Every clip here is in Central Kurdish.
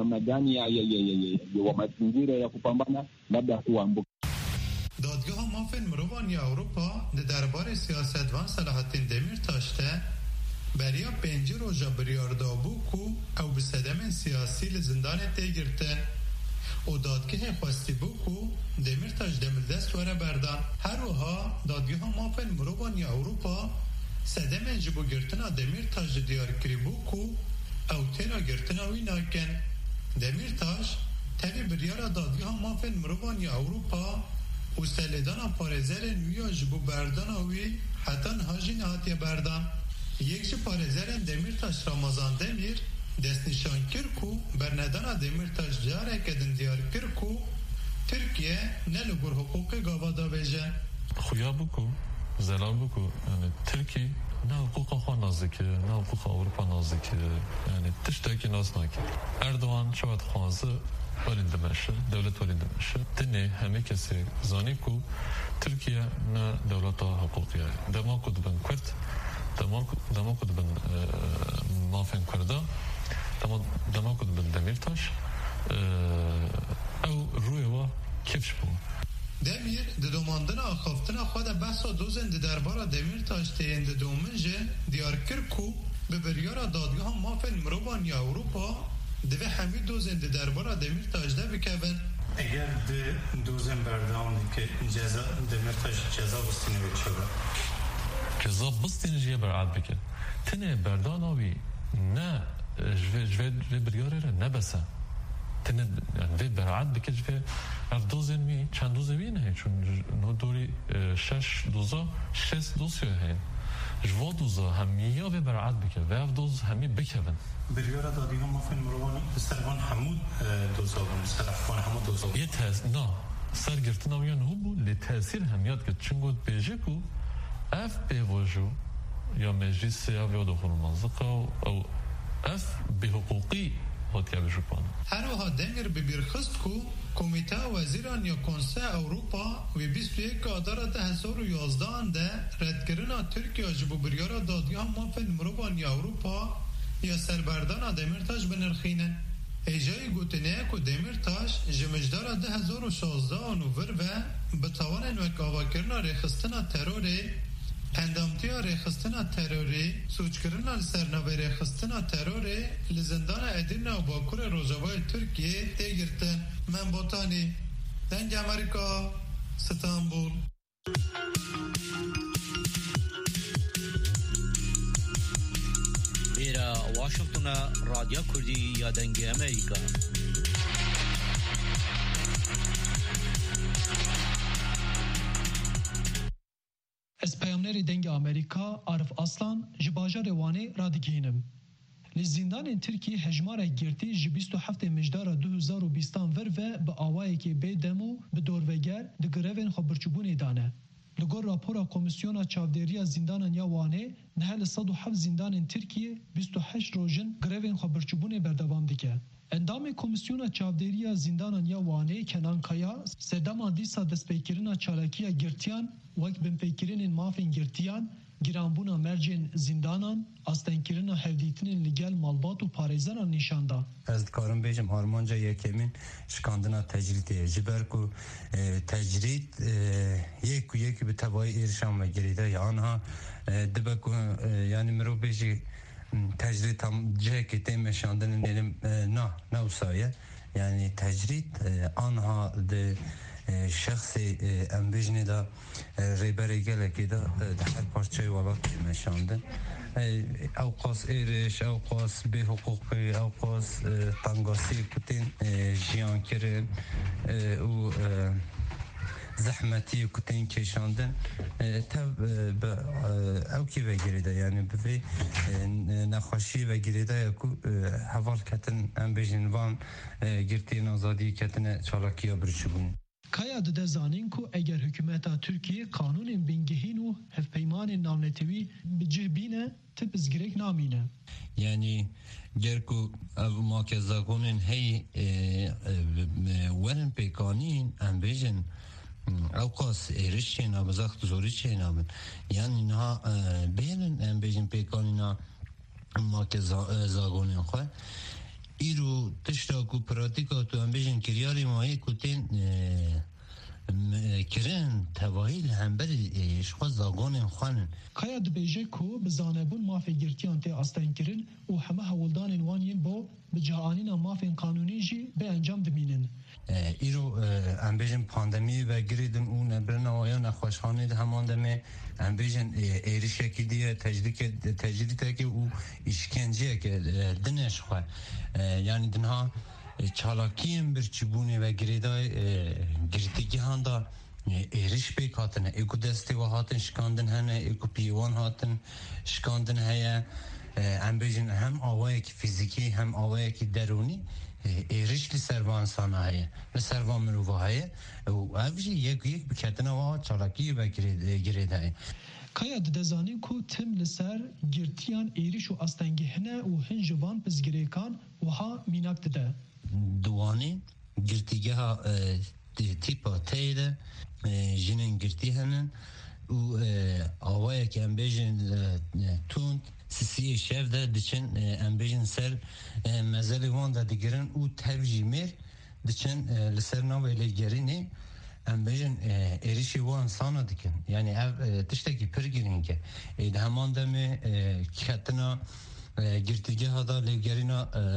namna gani ya mazingira ya kupambana labda kuambuka. دادگاه مافن مروانی اروپا درباره سیاست وان صلاح الدین دمیرتاش بریا 5 روزا بریاردا بوکو او به صدمه سیاسی لزندان تیگرتن و دادگاه خواستی بوکو دمیرتاش دست وره بردان. هر روها دادگاه مافن مروانی اروپا صدمه جبو گرتنا دمیرتاش دیار کری بوکو او تیرا گرتنا وی ناکن. دمیرتاش تبی بریارا دادگاه مافن مروانی اروپا و سلیدانا پارزر نویا جبو بردان وی حتی نهاجی نهاتی بردان. یک جه پارزرین دمیرتاش رمضان دمیر دست نشان کرکو برندان دمیرتاش جاره کدن دیار کرکو ترکیه نلگور حقوق گاوادا بیجه خویا بکو زلال بکو یعنی ترکی نه حقوق خواه نازده نه حقوق اروپا نازده یعنی تشتاکی ناز ناکی اردوان شاید خوازه ولنده باشه دولت ولنده باشه دنه همه کسی زانی کو ترکیه نه دولت حقوقیه دما کد بن کرد دما کد بن مافن کرده دما کد بن دمیرتاش او روی و کفش بود دمیر د دوماندن آخافتن خود بحثا دوزن د دربارا دمیرتاش تیند دومنجه دیار کرکو به بریارا دادگاه مافن مروانی اروپا دوی همین دوزن د دربارا دمیرتاش ده بکبن. اگر دوزن بردان که جزا دمیرتاش جزا بستینه بچه جزا بستینه جیه برعاد بکن تنه بردان آوی نه جوه بریاره را نبسه تنه وی برعاد بکن جوه اف دوزن می چند دوزه وی نه چون نو دوری 6 دوزا 6 دوزیه هین جوا دوزا همیه وی برعاد بکن و اف دوز همی بکن بریاره دادی هم مافن مروان بسترگان حمود دوزا بون بسترگان حمود دوزا بون یه نه سرگرتنا ویان هو بود لتاثیر همیاد که چنگود بیجه کو اف بیواجو یا مجلس یا دخول المنطقه او اف بحقوقی هات یا بجوپان. هر وها دمیر ببیرخست کو کمیته وزیران یا کنسه اروپا و 21 آذر 2011 ده ردگرنا ترکیه جبو بریارا دادگاه مافن مروانی اروپا یا سربردان دمیرتاش بنرخینن. ایجای گوتنه کو دمیرتاش جمجدار 2016 نوور و بتوان وکاوا کرنا رخستنا تروری اندامتیا رخستنا تروری سوچکرنا سرنوی رخستنا تروری لزندان ادینا و باکور روزاوای ترکیه تیگرتن. من بوتانی دنگ امریکا استانبول. ایرا واشنگتن رادیو کردی یا دنگ امریکا. از پیامنری دنگ امریکا عارف اصلان جباجار وانی رادگینم. لزندان ترکیه هجمار گرتی ج 27 مجدار 2020 ور و به آوایی که به دمو به دوروگر د گروین خبرچوبون دانه. لگور راپورا کمیسیونا چاودیریا زندان یا وانه نهل 107 زندان ترکیه 28 روزن گروین خبرچوبون بردوام دیگه. اندام کمیسیونا چاودیریا زندان یا وانه کنان کایا سدما دیسا دسپیکرنا چالاکیا گرتیان وقت بنپیکرین مافین گرتیان گرانبونا مرجین زندانان استنکرنا هفدیتنین لگل مالبات و پارێزەران نیشاندا. از کارم بیجم آرمانجا یکمین شکاندنا تجریدیه جبرکو تجرید یکی به تبای ایرشان و گریده یا آنها دبکو یعنی مرو بیجی تجرید هم جه که تیم شاندن نیلم نه وسایه یعنی تجرید آنها ده شخص امبیجنی دا ریبری گله که دا هر پارچه ولات مشاندن اوقاس ایرش اوقاس به حقوقی اوقاس تنگاسی کتین جیان کرن و زحمتی کتین کشاندن تب او کی وگیریده یعنی به نخوشی وگیریده کو حوال کتن امبیجن وان گرتین آزادی کتن چالاکیا برچبون. کایا ده زانین کو اگر حکومت ترکیه قانون بینگهین و هفپیمان نامنتوی بجهبینه تب ازگرک نامینه یعنی گرکو ما که زاگونن هی ورن پیکانین ام بیجن اوقاس ایرش چین آبزاخت زوری چین آبن یعنی اینها بیلن ام بیجن پیکانینا ما که زاگونن خواه ایرو تشتاکو پراتیکا تو هم بیشن کریاری ماهی کتین کرن توایل هم بری اشخوا زاگان خوانن کایا دبیجه کو بزانه بون مافی گرتیان تی آستین کرن و همه هولدان وانین با بجاانین مافی قانونی جی به انجام دمینن ایرو هم بیشن پاندمی و گریدن اون برنوایان خوشخانه ده همان دمه هم بیشن ایرشکی دیه تجدیده که او اشکنجه که دنش خواه یعنی دنها چالاکیم برچبونه و گریدای گریدگی هاندا ایرش بیکاتنه ایکو دستی و هاتن شکاندن هنه ایکو پیوان هاتن شکاندن هیا هم بیشن هم آوایی که فیزیکی هم آوایی که درونی ایرش لسروان سانه هیا لسروان مروفه هیا و اوشی یک بکتنه و چالاکی و گریده کایا دزانی کو تم لسر گرتیان ایریش و استنگی هنه و هنجوان پزگریکان و ها میناک دده دوانی گرتیگه ها تیپا تیده جنین گرتی هنن و آوائه که ام بیجن توند سیسی شف ده دچن ام بیجن سر مزل وان ده دگرن او تفجی میر دچن لسر ناویلی گرینی ام بیجن ایریشی وان سانا دکن یعنی تشتاکی پر گرین که اید همان دمه کتنا گرتیگه ها ده لگرینا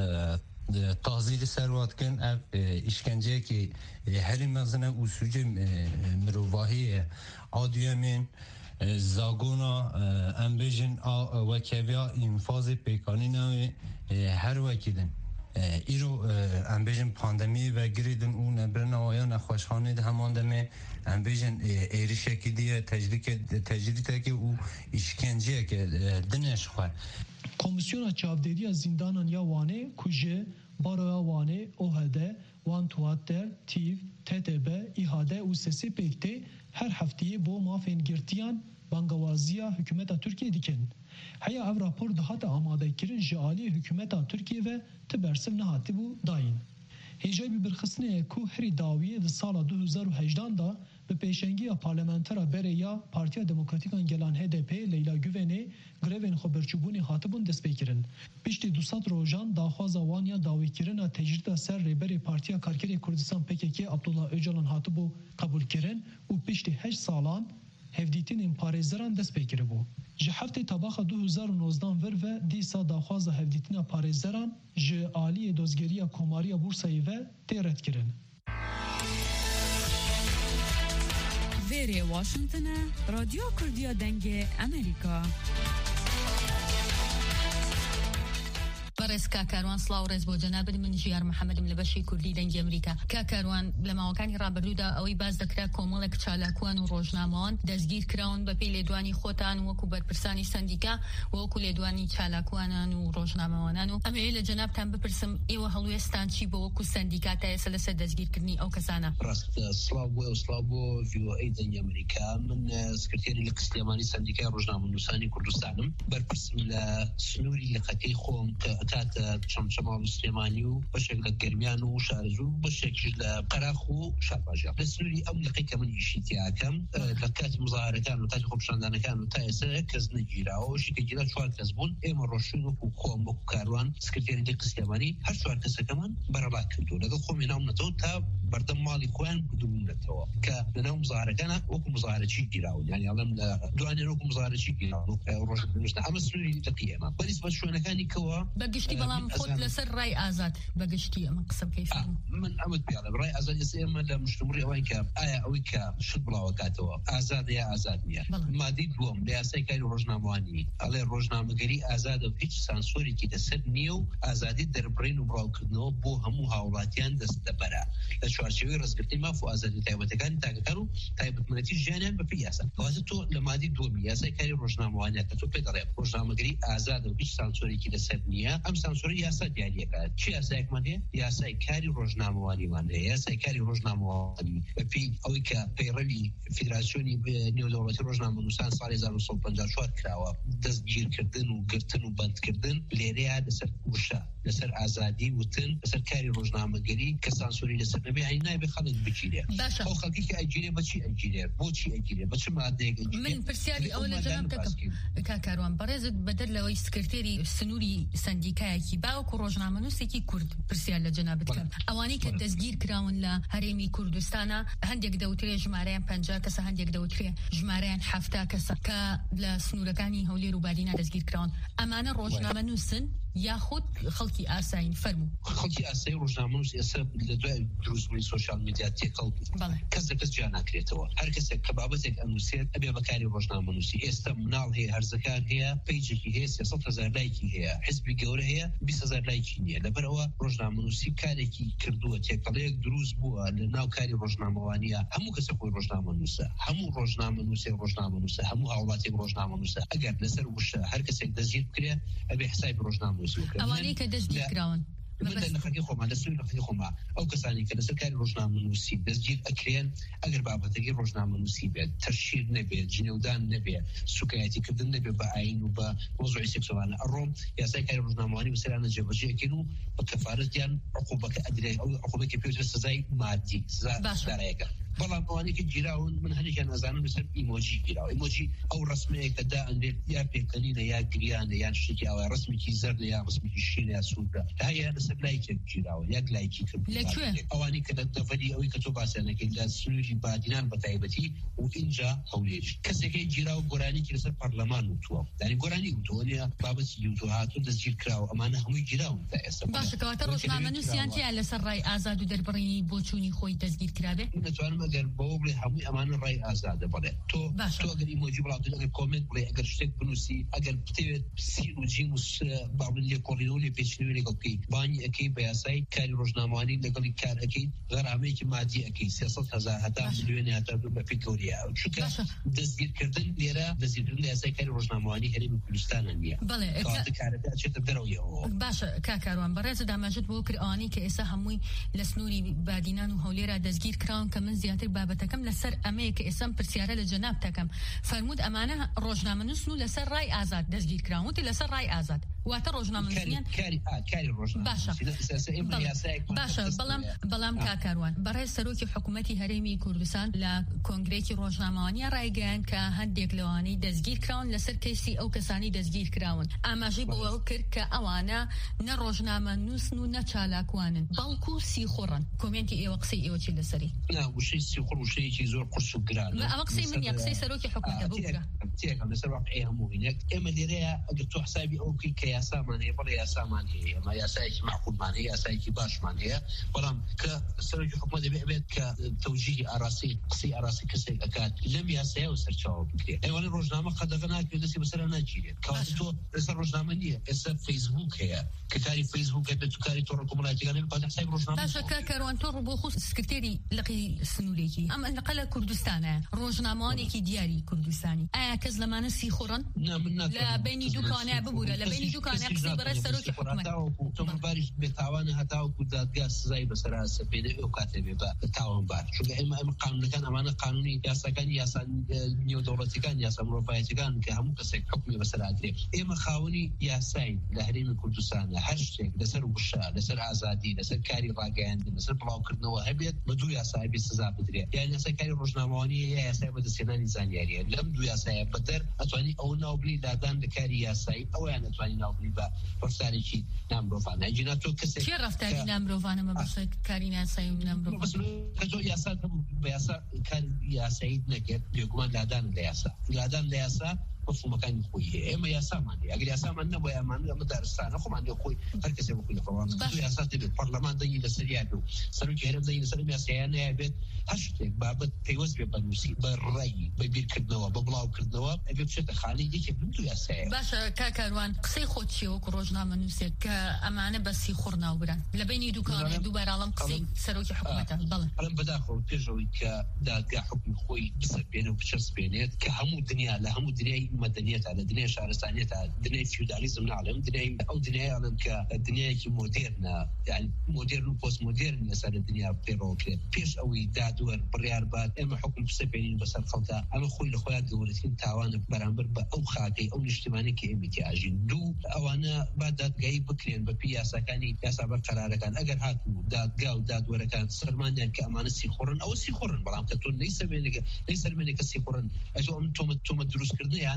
تازیل سروات کن اف اشکنجه که هری مزنه و سوجه مروواهی آدیومین زاگونا امبیجن وکیویا انفاز پیکانی نوی هر وکیدن ایرو امبیجن پاندمی و گریدن اون برنوایان نخوشخانه ده همان دمه امبیجن ایریشکی دیه تجدیده که او اشکنجه که دنش خواه کمیسیون چاودیری زندانان یا وانه کجه بارویا وانه اوهده وان تواتر تیف تتبه ایهاده و سسی پیکته هر هفتهی بو مافین گرتیان بانگوازیا حکومت ترکیه دیکن هیا او راپور دهات آماده کرن جعالی حکومت ترکیه و تبرسم نهاتی بو داین هیجای برخصنه کو هری داویه ده سال 2018 دا به پیشنگی پارلمانترا بره یا پارتیا دموکراتیکان گلان HDP لیلا گوونه گروین خبرچوبونی هاتبون دست بکرن. پیشتی 200 روزان داخواز وانیا داوی کرن تجربه سر ریبری پارتیا کارگری کردستان PKK عبدالله öcalan هاتبو قبول کرن و پیشتی 8 سالان هفدیتین این پارێزەران دەست پێ کربوو. Ji heftê tabaxa 2019 vir ve dîsa daxwaza hevdîtina parêzeran ji aliyê dozgeriya Komariya Bursayê ve tê redkirin. Vêrê Washington'a Radyo Kurdiya Dengê Amerîka. برس كاكاروان سلاورز بو جناب المنجيار محمد ملبشي كردي دنج امريكا كاكاروان لما وكان رابردودا اوي باز دكرا كوملك چالاكوان و روجنامان دزگیر کراون بپی لیدوانی خوتان وکو برپرسانی سندیکا وکو لیدوانی چالاکوانان و روجناموانان اما ایل جناب تن بپرسم ایو هلوستان چی بو وکو سندیکا تا سلسه دزگیر کرنی او کسانا راست سلاو فيو اي دنج امريكا من سكرتيري الاسلاماني سنديكا روجنامه نوساني كردستانم برپرسم لسنوري لقتي خوم كاتا شمال السليماني وبشكل الجرميان وشارزو بشكل قراخو شاباجا لسنوري أو لقيك من يشيتيا كم لكات مظاهرة كانوا تاج خبشاندana كانوا تايسة كز نجيرا وشي كجيلا شوار كزبون إما روشونو وخوم وكاروان سكرتيري الاسلاماني هر شوار كسا كمان برابات كردو لذا خوم ينام نتو تا بردم مالي خوان بدون نتو كنام مظاهرة كان وكو مظاهرة شي جيراو يعني علم دواني وكو مظاهرة شي جيراو روش بنجنا أما سنوري تقيما بالنسبة شوانا كاني كوا بقشتي بلام خود لسر رأي آزاد بقشتي أما قسم كيف من عمد بيعلم رأي آزاد يسيما لمجتمري أوينك آية أويك شد بلا وكاتوا آزاد يا آزاد نيا ما دي دوم لياسي كاين روجنامواني على روجنامگري آزاد و هیچ سانسوري كي دسر نيو آزادي دربرين وبراو كدنو بو همو هاولاتيان دست دبرا لشوارشوي رزقرتي ما فو آزادي تايبتكان تاكتارو تايبت منتي جانان بفياسا وهذا لما دي دوم لياسي كاين روجنامواني تتو بيدريب روجنامگري آزاد و هیچ سانسوري كي دسر نيا ام سانسوري یاسا دیاریه کرد چی یاسایک مانه یاسای کاری روزنامه‌وانی مانه یاسای کاری روزنامه‌وانی پی اوی که پیروی فدراسیونی نیودولتی روزنامه نووسان سال 1954 کراوه دستگیر کردن و گرتن و بند کردن لیریا لسر وشا لسر آزادی وتن لسر کاری روزنامه‌گری که سانسوری لسر نبی عینای به خالد بچیره او خالقی که اجیره بچی اجیره بوچی اجیره بچی ماده اجیره من پرسیاری اول جناب کاکاروان برز بدل لوی سکرتری سنوری سندیکا تایکی باوکو ڕۆژنامەنووسێکی کورد پرسیار لە جەنابەت کەم ئەوانەی کە دەستگیر کراون لە هەرێمی کوردستانە هەندێک دەوترێ ژمارەیان 50 کەسە هەندێک دەوترێ ژمارەیان 70 کەسە کە لە سنوورەکانی هەولێر و بادینا دەستگیر کراون ئەمانە ڕۆژنامەنووسن یاخود خەڵکی ئاساین فەرموو خەڵکی ئاسایی ڕۆژنامەنووس ئێستا لە دوای دروستبوونی سۆشیال میدیا تێکەڵ کەس لە کەس جیا ناکرێتەوە هەر کەسێک کە بابەتێک ئەنووسێت ئەبێ بەکاری ڕۆژنامەنووسی ئێستا مناڵ هەیە هەرزەکان هەیە پیجێکی هەیە 300,000 لایکی هەیە حزبی گەورە هەیە 20,000 لایکی نییە لەبەرەوە ڕۆژنامەنووسی کارێکی کردووە تێکەڵەیەک دروست بووە لە ناو کاری ڕۆژنامەوانیە هەموو کەسە خۆی ڕۆژنامەنووسە هەموو ڕۆژنامەنووسە هەموو هاوڵاتێک ڕۆژنامەنووسە ئەگەر لەسەر وشە هەر کەسێک دەستگیر بکرێت ئەبێ حسابی ڕۆژنامەنووسی بکرێت دەستگیر کراون من لە خەڵکی خۆمان لە سوی خەڵکی خۆمان ئەو کەسانی کە لەسەر کاری ڕۆژنامەنووسی دەستگیر ئەکرێن ئەگەر بابەتێکی ڕۆژنامەنووسی بێت تەشیر نەبێت جنێودان نەبێت سوکایەتیکردن نەبێت بە ئاین و بە مۆزوعی سێکسوالانە ئەڕۆم یاسای کاری ڕۆژنامەوانی بەسەرانە جێبەجێکردن و بە کەفارەتیان عقوبەکە ئەدرێت ئەو عقوبەکە پێوترە سزای مادی سزا دارایەکە بەڵام ئەوانەی کە گیراون من هەندێکیان ئەزانم لەسەر ئیمۆجی گیراوە ئیمۆجی ئەو ڕسمەیە کە دائەنرێت یا پێکەنینە یا گریانە یان شتێکی ئەوە ڕسمێکی زەردە یا ڕسمێکی شینە یا سوورە هەیە لەسەر لایکێک گیراوە یاک لایکی کرد ئەوانی کە دەڤەری ئەوەی کە تۆ باسییانەکەی لە سنووری بادینان بە تایبەتی و ئینجا هەولێر کەسێکی گیراوە گۆرانێکی لەسەر پەرلەمان وتووە دانی گۆرانی وتووە نیە بابەتی یوتو هاتوو دەستگیر کراوە ئەمانە هەمووی گیراون تا ئێستا باشە کەواتە ڕۆژنامەنووسیان تیا لەسەر ڕای ئازاد و دەربڕینی بۆچوونی خۆی دەستگیر کرابێ نەتوانم ئەگەر بەوە بڵێ هەمووی ئەمانە ڕای ئازادە بڵێ تۆ ئەگەر ئیمۆجی بڵاوتن ئەگەر کۆمنت بڵێ ئەگەر شتێک بنووسی ئەگەر بتەوێت سین و جیم و باڵن لێ کۆڕینەوە لێ پێچینەوە لەگەڵ بکەی بانی ئەەکەی بە یاسای کاری ڕۆژنامەوانی لەگەڵی کار ئەەکەی غەرامەیەکی مادی ئەەکەی 300,000 هەتا ملیۆنی هەتا بە پێی گەورەیە چونکە دەستگیرکردن لێرە دەستگیرکردن لە یاسای کاری ڕۆژنامەوانی هەرێمی کوردستانە نییە کارەکە ئەچێتە دەرەوەیەوە باشە کاکاروان بەڕێز دامەژت بۆ کرد ئەوانەی کە ئێستا هەمووی لە سنووری بادینان و هەولێرە دەستگیر کراون کە من زیاتر بابەتەکەم لەسەر ئەمەیە کە ئێستا پرسیارە لە جەناب تەکەم فەرموود ئەمانە ڕۆژنامەنووسن و لەسەر ڕای ئازاد دەستگیر کراون وتی لەسەر ڕای ئازاد واتە ڕۆژنامەنووسیان کاری باشە بەڵام کاکاروان بەڕێز سەرۆکی حکوومەتی هەرێمی کوردستان لە کۆنگرێکی ڕۆژنامەوانیە ڕایگەیاند کە هەندێک لەوانەی دەستگیر کراون لەسەر کەیسی ئەو کەسانی دەستگیر کراون ئاماژەی بۆ ئەو کرد کە ئەوانە نە ڕۆژنامەنووسن و نە چالاکوانن بەڵکو سیخۆڕن کۆمنتی ئێوە قسەی ئێوە چی لەسەری وشەی سیخۆڕ وشەیەکی زۆر قورس و گرانە ئەوە قسەی من قسەی سەرۆکی حکوومەتە بووکە تێکم لەسەر واقعی هەمووینێک ئێمە لێرەیە ئەگەر تۆ حسابی ئەو بکەی کە یاسامان هەیە بەڵێ یاسامان هەیە ئەمە یاسایەکی معقولمان هەیە یاسایەکی باشمان هەیە بەڵام کە سەرۆکی حکوومەت دەبێت کە تەوجیهی ئاراسی قسەی ئاراسی کەسێک ئەکات لەم یاسایەوە سەرچاوە بکرێت ئەوانە ڕۆژنامە قەدەغە ناکرێت دەستی بەسەرا ناگیرێت کەواتە تۆ لەسەر ڕۆژنامە نییە ئێستا فەیسبووک هەیە کە کاری فەیسبووک هەبێت و کاری تۆڕە کۆمەڵایەتیەکان هەبێت بەڵام حسابی ڕۆژنامە باشە کاکاروان تۆ ڕوو بۆ خۆ سکرتێری لەقی سنوورێکی ئەمە لەقەلە کوردستانە ڕۆژنامەوانێکی دیاری کوردستانی ئایا کەس لەمانە سیخۆڕن لە بینی دوکانە ببوورە لە بینی دوکانە قسەی بەڕێز سەرۆکی حکوومەت باریش بێتاوانە هەتاوەکو دادگا سزای بەسەرا سەپێنێ ئەو کاتێ بێ بە تاوانبار چونکە ئێمە قانونەکان ئەمانە قانونی یاساکانی یاسان نێودەوڵەتیەکان یاسا مرۆڤایەتیەکان کە هەموو کەسێک حکمی بەسەرا درێت ئێمە خاوەنی یاسای لە هەرێمی کوردستانە هەر شتێک لەسەر وشە لەسەر ئازادی لەسەر کاری ڕاگەیاندن لەسەر بڵاوکردنەوە هەبێت بە دوو یاسای بێ سزا بدرێت یان یاسای کاری ڕۆژنامەوانی یا یاسای بەدەستهێنانی زانیاریە لەم دوو یاسایە بەدەر ئەتوانی ئەو ناوبلی دادان لە کاری یاسایی ئەویان ئەتوانی ناوبلی بە ڕفتارێکی نامرۆڤانە جینا تۆ کەسێک چێ ڕفتاری نامرۆڤانەمە بەسە کاری ناسایی و نامرۆڤان کە تۆ یاسا بە یاسا کاری یاسایی نەکرد بێگومان لادان لە یاسا مفهومەکانی خۆی هەیە ئێمە یاسامان هەیە ئەگەر یاسامان نەبووە ئەمە دارستانە خۆمان لێ خۆی هەر کەسێ بخۆی خۆوان تۆ یاسا دەبێت پەرلەمان دەنگی لەسەریا بێ و سەرۆکی هەرێم دەنگی لەسەر یاساییان نایبێت هەر شتێک بابەت پێوەست بێ بە نووسی بە ڕێی بە بیرکردنەوە بە بڵاوکردنەوە ئەبێ بچێتە خانەی یەکێک من دوو یاسایە باشە کاکاروان قسەی خۆت چیە وەکو ڕۆژنامەنووسێک کە ئەمانە بە سیخۆڕ ناوبران لە بینی دوکانە دووبارەڵام قسەی سەرۆکی حکوومەتە بەڵێ ئەڵێم بەداخەوە پێشەوەی کە دادگا حکمی خۆی بسەپێنێ و بچەسپێنێت کە هەموو دنیا لە هەموو دنیای مەدەنیەتە لە دنیای شارستانیەتە دنیای فیودالیزم ناڵێم ئەو دنیای ئەڵێم کە دنیایەکی مۆدێرنە یعنی مۆدێرن و پۆست مۆدێرن لەسەر دنیا پێڕۆکرێت پێش ئەوەی دادوەر بڕیار بات ئێمە حکم بسەپێنین بەسەر خەڵکە ئەمە خۆی لە خۆیان گەورەترین تاوانە بەرامبەر بە ئەو خاکەی ئەو نیشتیمانی کە ئێمەتی ئاژین دوو ئەوانە با دادگایی بکرێن بە پێی یاساکانی یاسابەر قەرارەکان ئەگەر هاتوو دادگا و دادوەرەکان سەرمانیان کە ئەمانە سیخۆڕن ئەوە سیخۆڕن بەڵام کە تۆ نەیسەرمێنێکە سیخۆڕن ئەجۆ ئەم تۆمە دروستکردنیان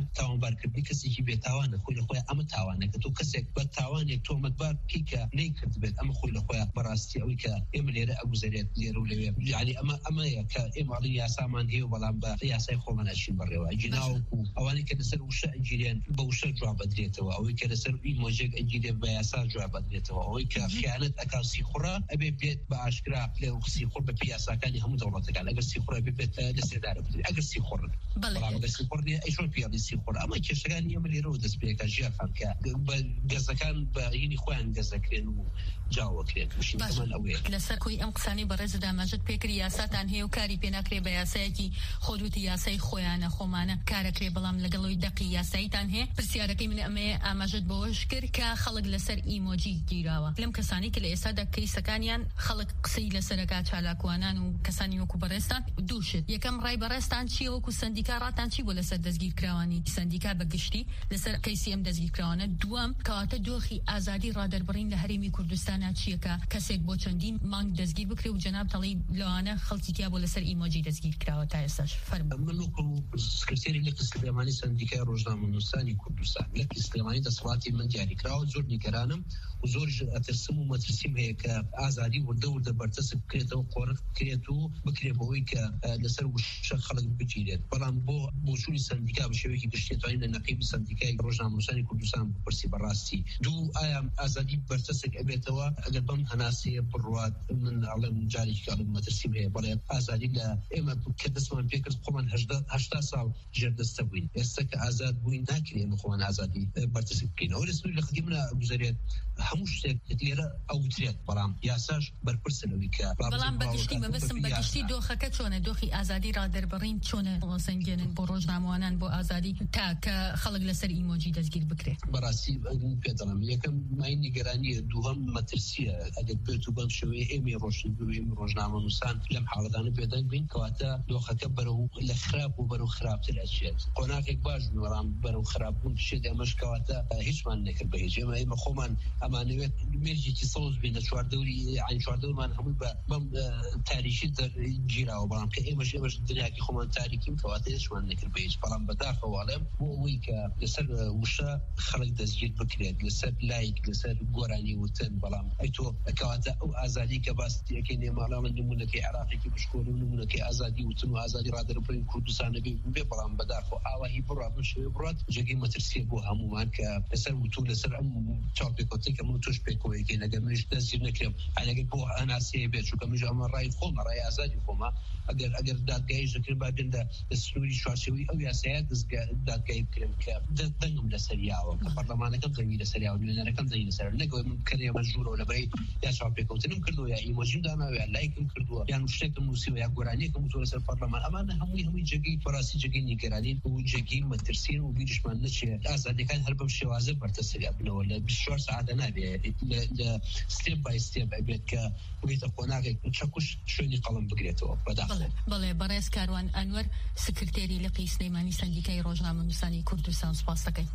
تاوانبارکردنی کەسێکی بێتاوانە خۆی لە خۆی ئەمە تاوانە کە تۆ کەسێک بە تاوانێک تۆمەتبار بکەی کە نەیکرد بێت ئەمە خۆی لە خۆیان بەڕاستی ئەوەی کە ئێمە لێرە ئەگوزارێت لێرە و لەوێ یعنی ئەمەیە کە ئێمەڵی یاسامان هەیە و بەڵام بە یاسای خۆمان ئەچین بەڕێوە جناوەکو ئەوانەی کە لەسەر وشە ئەگیرێن بە وشە جواب بدرێتەوە ئەوەی کە لەسەر ئیمۆژێک ئەگیرێت بە یاسا جواب بدرێتەوە ئەوەی کە خیانەت ئەکا سیخوڕە ئەبێ بێت بە ئاشکرا لە سیخوڕ بە پیاساکانی هەموو دەوڵەتەکان ئەگەر سیخوڕە بێت لە سێدارە بدرێت ئەگەر سیخوڕ بەڵام ئەگەر سیخوڕ نیە ئەیشۆن پیاڵی سیخوڕ ئەمە کێشەکانی ئێمە لێرەوە دەست پێکە ژیافان کە گەزەکان بە هینی خۆیان گەزەکرێن و جاوەکرێن وشینەکەمان ئەوەیە لەسەر کۆی ئەم قسانی بەڕێزە دامەژت پێکردی یاساتان هەیە و کاری پێ ناکرێ بە یاسایەکی خۆدوتی یاسای خۆیانە خۆمانە کارەکرێ بەڵام لەگەڵەوەی دەقی یاساییتان هەیە پرسیارەکەی من ئەمەیە ئاماژت بەوەش کرد کە خەڵک لەسەر ئیمۆجی گیراوە لەم کەسانی کە لە ئێستادا کەیسەکانیان خەڵک قسەی لەسەرەکە چالاکوانان و کەسانی وەکو بەڕێستان دووشت یەکەم ڕای بەڕێستان چیە وەکو سندیکا ڕاتان چی بۆ لەسەر دەستگیرکراوانی سندیکا بەگشتی لەسەر کەیسی ئەم دەستگیرکراوانە دووەم کەواتە دۆخی ئازادی ڕادەربڕین لە هەرێمی کوردستانە چیەکە کەسێک بۆ چەندین مانگ دەستگیر بکرێ و جەناب تەڵی لەوانە خەڵکی تیا بۆ لەسەر ئیمۆجی دەستگیر کراوە تا ئێستاش فەرموو من وەکو سکرتێری لە سلێمانی سندیکای ڕۆژنامەنووسانی کوردستان لە سلێمانی دەسەڵاتی من دیاریکراوە زۆر نیگەرانم و زۆر ئەترسم و مەترسیم هەیە کە ئازادی وردە بەرتەسب بکرێتەوە قۆڕق بکرێت و بکرێ بەوەی کە لەسەر وشە خەڵک بگیرێت بەڵام بۆ بۆچوونی سندیکا بە شێوەیەکی گشتێتوانین لە نەقیبی سندیکای ڕۆژنامەنووسانی کوردستان بپرسی بەڕاستی دوو ئایا ئازادی بەرتەسێک ئەبێتەوە ئەگەر بەم هەناسەیە بڕوات من ئەڵێم جارێکی مەترسیم هەیە بەڵێ ئازادی لە ئێمە کە دەستمان پێکرد خۆمان 80 ساڵ ژێردەستە بووین ئێستا کە ئازاد بووین ناکرێن خۆمان ئازادی بەرتەسک بکەین ئەوە لەسنووری لە خەتی منە گوزارێت هەموو شتێک لێرە ئەوترێت بەڵام یاساش بەرپرسنەوەی کە بەڵام بەگشتی مەبەستم بەگشتی دۆخەکە چۆنە دۆخی ئازادی ڕادەربڕین چۆنە سەنگێنن بۆ ڕۆژنامەوانان بۆ ئازادی تا کە خەڵک لەسەر ئیمۆجی دەستگیر بکرێت بەڕاستی پێ دەڵێم یەکەم مای نیگەرانیە دووهەم مەترسیە ئەگەر بێت و بەم شێوەیە ئێمە ڕۆژنامەنووسان لەم حاڵەتانە پێدەنگ بین کەواتە دۆخەکە بەرەو لە خراپ و بەرەو خراپتر ئەچێت قۆناغێک باش بەڵام بەرەو خراپبوون شێت ئەمەش کەواتە هیچمان نەکرد بە هیچ ئێمە خۆمان ئەمانەوێت مێژێکی سەوز بین لە چواردەوری عین چواردەورمان هەمووی بەم تاریکی گیراوە بەڵام کە ئێمەش دنیاکی خۆمان تاریکیم کەواتە هیچمان نەکرد بە هیچ بەڵام بەداخەواڵێم بۆ ئەوەی کە لەسەر وشە خەڵک دەستگیر بکرێت لەسەر لایک لەسەر گۆرانی وتن بەڵام ئەیتۆ کەواتە ئەو ئازادی کە باسی یەکەی نێماڵاوە نمونەکەی عراقێکی بشکۆری و نمونەکەی ئازادی وتن و ئازادی ڕادەربڕین کوردستانە بێ بەڵام بەداخۆ ئاواهی بڕات بە شێوەیە بڕات جێگەی مەترسیە بۆ هەمومان کە لەسەر وتو لەسەر ئەم چاوپێکۆتەی کە من توش پێکەوەیەکەی لەگەر منیش دەستگیر نەکرێم ئەگەر بۆ هەناسەیە بێت چونکە منیش ئەمە ڕای خۆمە ڕای ئازادی خۆمە ئەگەر دادگایش دەکرێت با بێن لە سنووری چوارچێوەی ئەو یاسایە دادگایی بکرێن کە دەنگم لەسەریاوە کە پەرلەمانەکەم دەنگی لەسەریاوە نوێنەرەکەم دەنگی لەسەر نەگەوێ من کەرێ مەجبورەوە لەبەرەی یا چاوپێکەوتنم کردووە یا ئیمۆجیم داناوە یا لایکم کردووە یان شتێکم نووسیوە یا گۆرانیەکەم وتۆ لەسەر پەرلەمان ئەمانە هەمووی جێگەی بەڕاستی جێگەی نیگەرانی و جێگەی مەترسین و بیرشمان نەچێت ئازادیەکان هەر بەم شێوازە بەرتەسەریان بنەوە لە 24 ساعتە نابێت لە ستێپ بای ستێپ ئەبێت کە بێتە قۆناغێک چەکوش شوێنی قەڵم بگرێتەوە بەداخەوە بەڵێ بەڕێز کاروان ئەنوەر سکرتێری لقی سلەیمانی سەندیکای ڕۆژنامەنووسانی کوردستان سوپاس دەکەین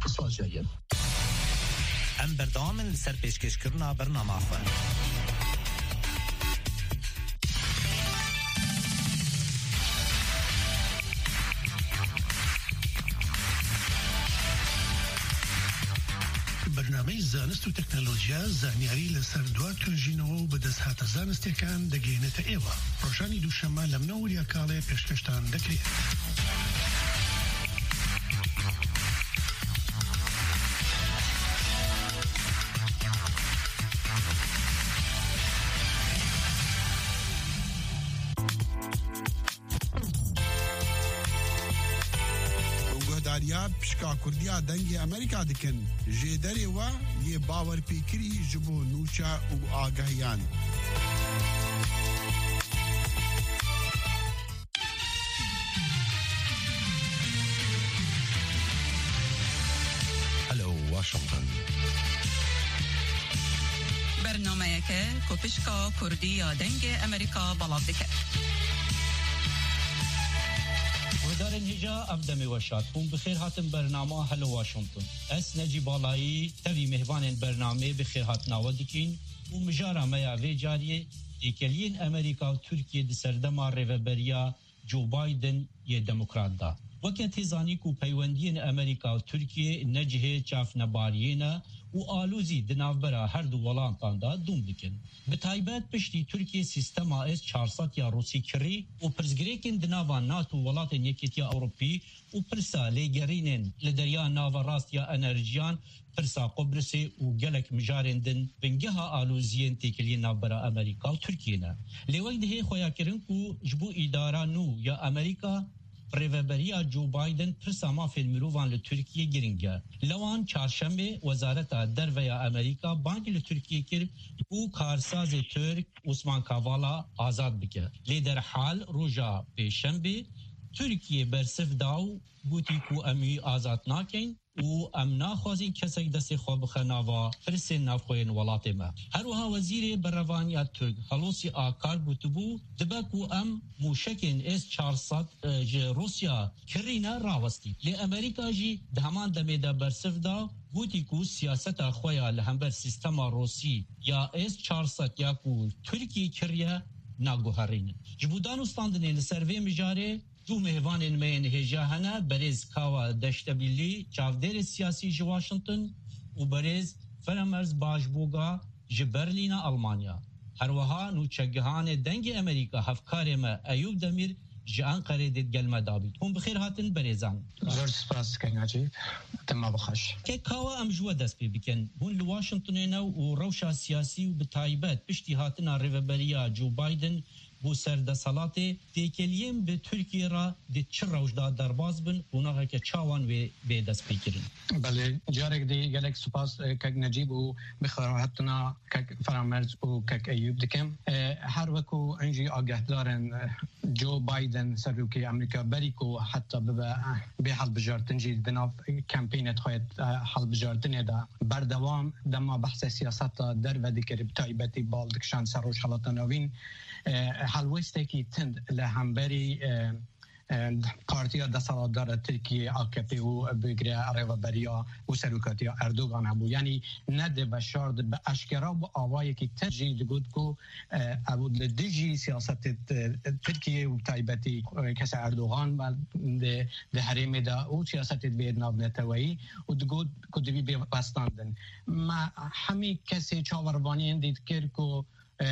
ئەم بەردەوامن لەسەر پێشکەشکردنا بەرنامە خوێن بەرنامەی زانست و تەکنەلۆژیا زانیاری لەسەر دوات توێژینەوە و بەدەستهاتە زانستیەکان دەگەینێتە ئێوە ڕۆژانی دووشەممە لە منە وریە کاڵێ پێشکەشتان دەکرێت. پشکا کوردیا دەنگی ئەمریکا دکن ژێ دەرێوە یێ باوەرپێکری ji بۆ نوچە و ئاگەهیان. هەلو واشنگتن بەرنامەیەکە کە پشکا کوردیا دەنگی ئەمریکا بەڵاو دکە. دارن هجا ام دمی وشات بون بخیر هاتن برنامه هلو واشنگتن اس نجی بالایی توی مهبان برنامه بخیر هات ناودکین و مجارا میا وی جاریه ایکلین امریکا و ترکیه دی سردما ریوبریا جو بایدن یه دموکرات دا وەکە تێزانی و پەیوەندیên ئەمریکا و تورکیە نەجهێ چافنەباریێنە و ئالوزی دناوبەرە هەردوو وەڵاتاندا دوم بکن. Bi taybet piştî Tirkiye sistema S-400 ya Rûsî kirî û pirsgirêkên di nava NATO welatên Yekîtiya Ewropî û pirsa lêgerînên li derya navarast ya enerjiyan pirsa Qobrîsê û gelek mijarên din bingeha alûziyên têkiliyên navbera Amerîka û Tirkiye ne. Lê wek dihê xweyakirin ku ji bo îdara nû ya Amerîka Rêveberiya Joe Biden pirsa mafên mirovan li Tirkiye giring e. Lewan çarşemê Wezareta Derve ya Amerîka bankê li Tirkiye kir û karsazê Türk Osman Kavala azad bike. Lê derhal roja pêşembe Tirkiye bersif da û gotî ku em wî azad nakin û em naxwazîn kesek destê xwe bixe nava pirsên navxweyên welatê me. Her wiha wezîrê berevaniya Türk Halosî Akar gotibû dibe ku em mûşekên S-400 ji Rûsya kirîne rawestî. Lê Amerîka jî di heman demê de bersif da gotî ku siyaseta xwe ya li hember sîstema Rûsî ya S-400 ya ku Tirkiye kiriye naguherînin. Ji bo danûstandinê li ser vê mijarê Du mehvanên me yên hêja hene berêz kawa deştebîlî çavdêrê siyasî ji Washington û berêz Feremerz Başboga ji Berlîna Almanya. Her wiha nûçegihanê dengê Amerîka hevkarê me Eyûb Demîr ji Enqerê dê gelme dabît. Hûn bi xêr hatin berêzan. Zor spas kenacî. Tema bixweş. Kê kawa em ji we dest pê bikin. Hûn li Washingtonê ne û rewşa siyasî û bi taybet piştî hatina rêveberiya Joe Biden bu serdesalatê têkeliyên bi Tirkiye ra di çi rewşda derbas bin û naveke çawan wê bê dest pê kirin. Belê carek dî gelek spas kek Necîb û bixwehatina kek Feremerz û kek Eyûb dikim. Her wekû em jî agahdarên Joe Biden serokê Amerîka berî ku heta bibe bê helbijartin jî di nav kampênê xwe helbijartinê de berdewam dema behsa siyaseta derve dikir bi taybetî bal dikişan ser rojhilata navîn helwestekî tind li hemberî Partiya Desaladara Tirkiye AKP û bigire rêveberiya û seroketiya Erdogan hebû. Yani ne de beşar bi eşkera bu awayekî te jî digot ku ew li dijî siyasetê Tirkiye û taybetî kesa Erdogan de herêmê de û siyasetê bê navneteweyî û digot ku divî bêwestandin. Me hemî kesê çawervaniyên dîdikir ku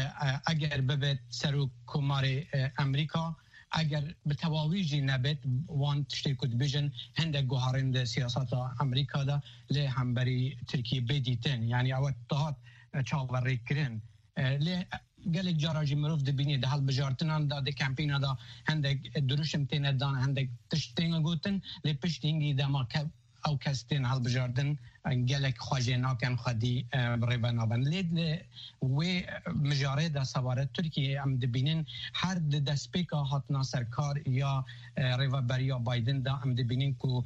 eger bibet serokkomarê Amerîka eger bi tewavî jî nebet wan tiştê ku dibêjin hindek guharên de siyaseta Amerîka da lê hemberî Tirkiye bêdîtin. Yani ew dihat çawerrêkirin. Lê gelek cara jî mirov dibînî di helbijartinan da di kampêna da hindek duruşim têne dan hindek tişt têne gotin lê piştîngî dema ew kes tên helbijartin gelek xwecê nakin xwedî rêve nabin. Lê wê mijarê de sevaret Tirkiye em dibînin her di destpêka hatina serkar ya rêveberiya Biden de em dibînin ku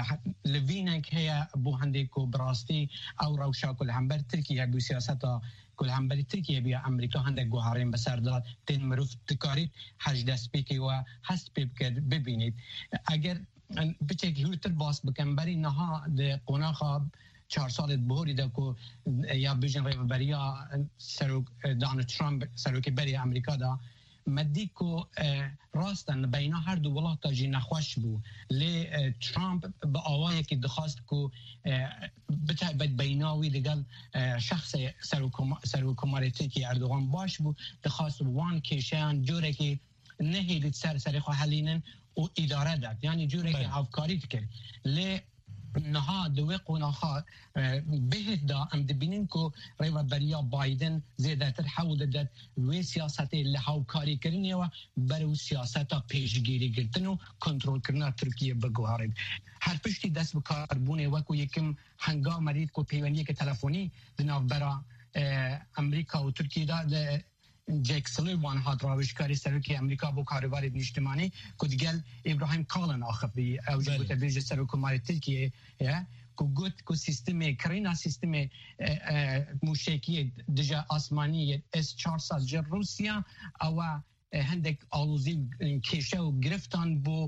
li vînek heye bû hindê ku bi rastî ew rewşa ku li hember Tirkiye bû siyaseta ku li hemberî Tirkiye bûye Amerîka hindek guharên bi ser da tên mirov dikarît hej destpêkê we hest pê bike bibînît. Eger biçek hûrtir bas bikin berî niha di qonaxa 4 salê borî de ku ya bijin rêveberiya Donald Trump serokê berî Amerîka da medî ku rastan beyna her du welata jî nexweş bû. Lê Trump bi awayekî dixwast ku bitaybet beyna wî digel şexsê serokkomarê Tirkiye Erdogan baş bû dixwast wan kêşeyan corekî nehêlît serê xwe helînin û îdare dat. Yani corekî hevkarî dikir. Lê niha di wê qonaxa bêhêt da em dibînin ku rêveberiya Biden zêdetir hewl didet wê siyasetê li hewkarîkirinê we berew siyaseta pêşgirîgirtin û kontrolkirina Tirkiye biguharîn. Her piştî dest bi karbûnê wekû yekim hengame dît ku peywendiyeke telefonî di navbera Amerîka û Tirkiye de Jake Sullivan hat rawişkarî serokê Amerîka bo karîvarê niştimanî ku digel Ibrahim Kalin axivî ew jî gotebêje serokkomarê Tirkiye ye ku got ku sistemê kirîna sistemê mûşekiyê dije asmaniyê S-400 ji Rûsya ew hindek alûzî kêşe û giriftan bo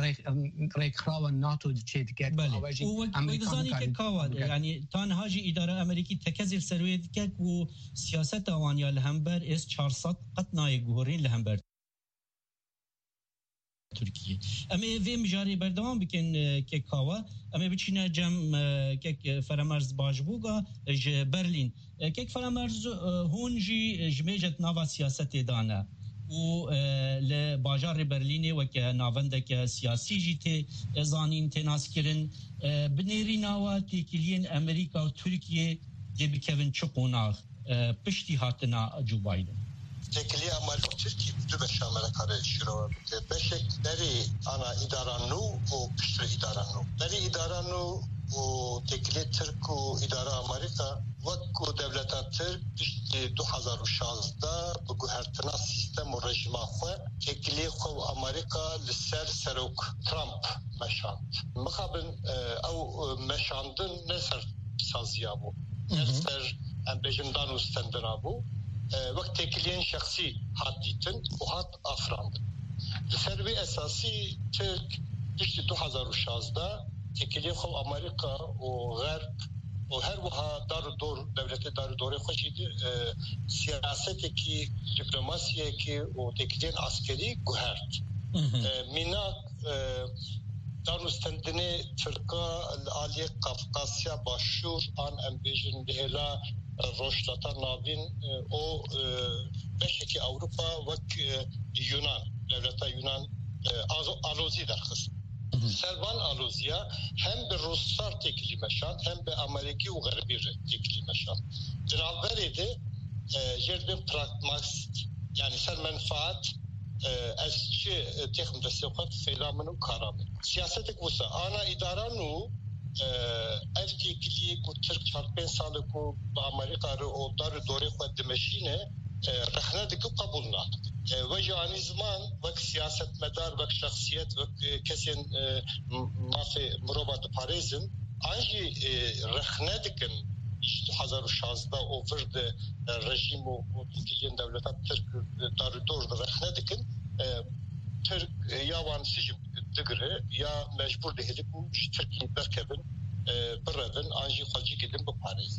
rêkxirawa NATO çê dike. Wê dizanî ke kawa yani tanha jî îdara Amerîkî tekezîr ser wê dike û siyaseta wan ya li hember S-400 qet nayê guherîn li hember ترکیه اما وی مجاری بردوام بکن که کاوا اما بچینه جم که فرامرز باجبوگا ج برلین که فرامرز هونجی جمیجت نوا سیاست دانه و لباجار برلین و که ناوندک سیاسی جیت زانین تناسکرین بنیری نوا تکیلین امریکا و ترکیه جبی کوین چقوناغ پشتی هاتنا جو بایدن تکلی امریکا و ترکیه دو بشه امریکا شروع بشه دری انا ادارانو و پشت ادارانو دری ادارانو و تکلی ترک و اداره امریکا وکو دولتا ترک پشت 2016 بگو هرتنا سیستم و رژیم خواه تکلی خو امریکا لسر سروک ترامپ مشاند مخابن او مشاندن نسر سازیابو نسر بجمدان و استندنابو وقت تکلین شخصی هات دیتن و هات افراندن لسروی اساسی ترک پشت 2016 تکلی خو امریکا و غرب و هر وها دور دولت دور خوشیدی سیاستی که دیپلماسی که و تکلین عسکری گوهرد مینا دانستندنی ترکا عالی قفقاسیا باشور آن امبیجن دهلا روشلاتا ناوین او بشکی اوروپا وک یونان دولتا یونان آلوزی درخست سروان آلوزیا هم به روسار تکلی مشان هم به امریکی و غربی تکلی مشان جنابوری ده جردن پراگماست yani ser menfaat از چه تخم دستوقت فیلامنو کارامن سیاست کوسا آنا ادارانو افتی کلیه کو ترک 4-5 سال کو با امریکا رو دوره خود دمشینه رخنه دکو قبول ناد و جانی زمان وقت سیاست مدار وقت شخصیت وقت کسی مافی مروبات پاریزم آنجی رخنه دکن 2016 اوورد رژیم و تکیین دولت ترک دور رخنه دکن ترک یا وان سجم دگره یا مجبور دهلی کو ترکی برکبن بردن آنجی خالجی گلیم با پاریز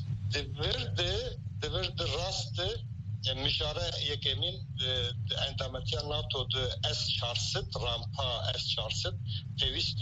دورد راست مشاره یکمین اندامتیا ناتو ده S-400 رامپا S-400 پیوست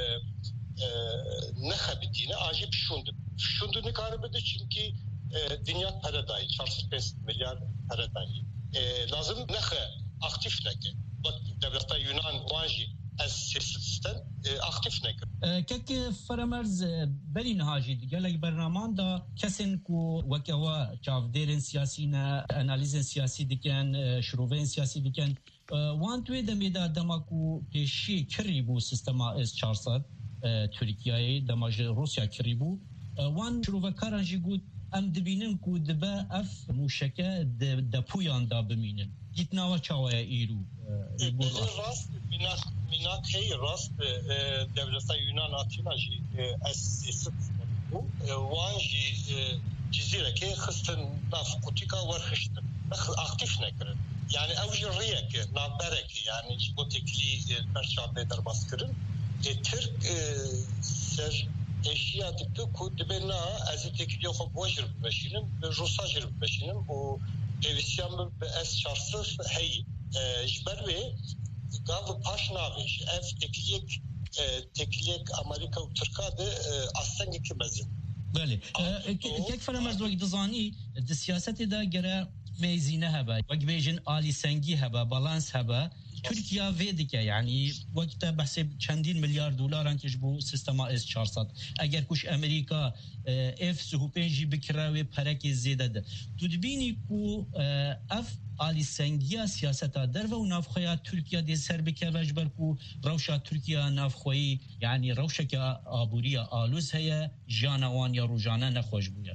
نخبیدینه آجی پشونده نکاره بده چونکی dünya paradayı 4-5 milyar paradayı lazım nexе aktif neke bak devleta Yunan vaji از سیستم اکتیف نکرد. که فرامرز برین هاجی گلک برنامه دا کسین کو وکوا چافدرن سیاسی نه انالیز سیاسی دکن شروعین سیاسی دکن وان توی دمیدا دماکو پیشی کریبو سیستم S-400 ترکیه دماج روسیا کریبو وان شروع کارانجی گود ام دبینن کو دبا اف موشکه دپویان دا بمینن گیتنا و چاویا ایرو راست minnak hey rast devleta Yunan atinajı S-400 wanji cizire ki xistin naf kutika warxiştin aktif nekrin yani evjiriye ki naberek yani bu tekli perçabe derbaskirin Türk ser eşya dikti ku dibena azı tekli xo bojir beşinin Rusajir beşinin o evisyam be S-400 hey jberve Gav paşnaviş ev tekliyek Amerika و ترکا ده اصلا کی مزین بله یک فرامرز وقت دزانی د سیاست دا گره میزینه هبه وقت بیجن عالی سنگی هبه بالانس هبه ترکیه ودیکه یعنی وقت بحث چندین میلیارد دلار انکش بو سیستم S-400 اگر کوش امریکا F-35 بکره و پرک زیاده ده تو دبینی کو اف عالی سنگیا سیاست در و نافخویا ترکیه دی سر بکه وجبر کو روشا ترکیه نافخویی یعنی روشا که آبوریا آلوز هیا جانوان یا روجانه نخوش بویا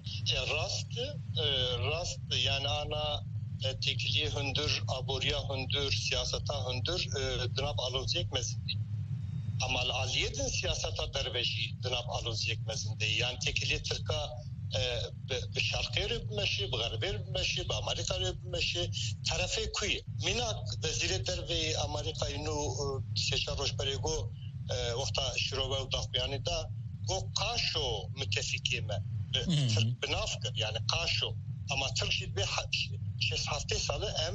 راست یعنی انا tekliye hündür, aboriya hündür, siyasata hündür, dınab aloziyek mezindi. Ama aliyedin siyasata derveşi dınab aloziyek mezindi. Yani tekliye Türk'a بشرقی رو بمشی بغربی رو بمشی با امریکا رو بمشی طرفی کوی مینا وزیر دروی امریکا اینو سیشا روش بریگو وقتا شروع و داخبیانی دا گو قاشو متفقی ما ترک بناف کرد یعنی قاشو اما ترک شید به 6 هفته ساله ام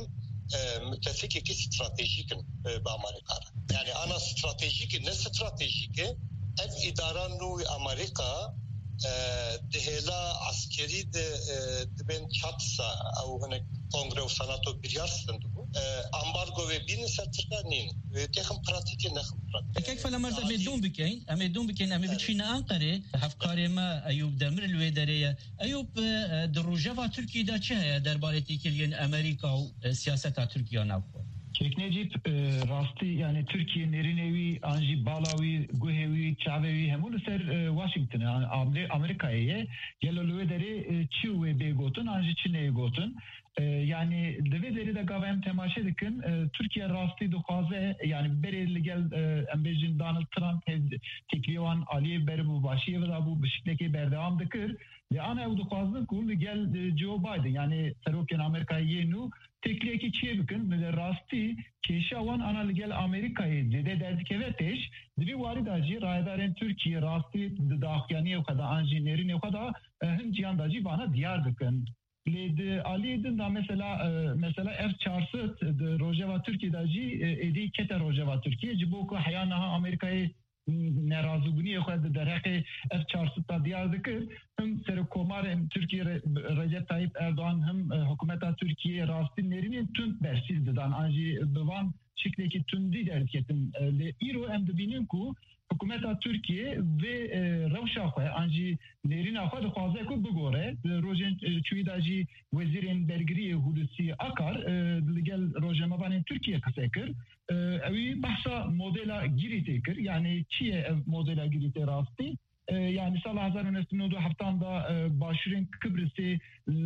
متفقة استراتيجيك بأمريكا يعني أنا استراتيجيك نه استراتيجيك اف إدارة نو أمريكا دهلا عسكري دبن چاتسا او هنه کنگره و سناتو بیارستند امبارگو و بین سرترکانین و تخم پراتیکی نخم پراتیکی كيف فلا أمدون بكين أمي بتشينا أنقرة هفكاري ما أيوب دمر الويدرية أيوب دروجة تركيا دا چه دربارتي كلين أمريكا وسياسة تركيا نابو Teknecip rastı yani Türkiye nerinevi anji balavi guhevi çavevi hemun ser Washington yani Amerika'ya gelolvederi çiu ve begotun anji Çin'e gotun yani devederi de gavem temaşe dikin Türkiye rastı duhaze yani bereli gel embejin Donald Trump teklivan Aliyev beri bu başı ve bu bişikleki berdevam dikir ve ana ev duhazın kul gel Joe Biden yani Serokyan Amerika'ya yenu tekleki çiğ bakın ve rastı keşavan ana gel Amerika'yı zede derdik evet eş dibi varidacı raydaren Türkiye rastı dahyani o kadar anjinerin o kadar hınciyandacı bana diyar bakın led Ali'den da mesela F-4 Rojava Türkiye'dacı edi kete Rojava Türkiye ciboku hayanaha Amerika'yı nerazubuni خود در حق F-4 تا دیار ذکر هم سر کومار هم ترکیه رجب طیب اردوغان هم حکومت ترکیه راستی نرینین تند برسیز دادن آنجی بوان شکلی که تندی درکتن ایرو هم دبینیم که حکومت ترکیه و روشا خواه آنجی نرین خواه خوازه که بگوره روژن چوی داجی وزیرین برگری حلوسی اکار لگل روژمابان ترکیه کسه کر اوی بحثا مدلا گیری تکر yani چیه مدلا گیری راستی yani سال 1997 da başırın Kıbrıs'ı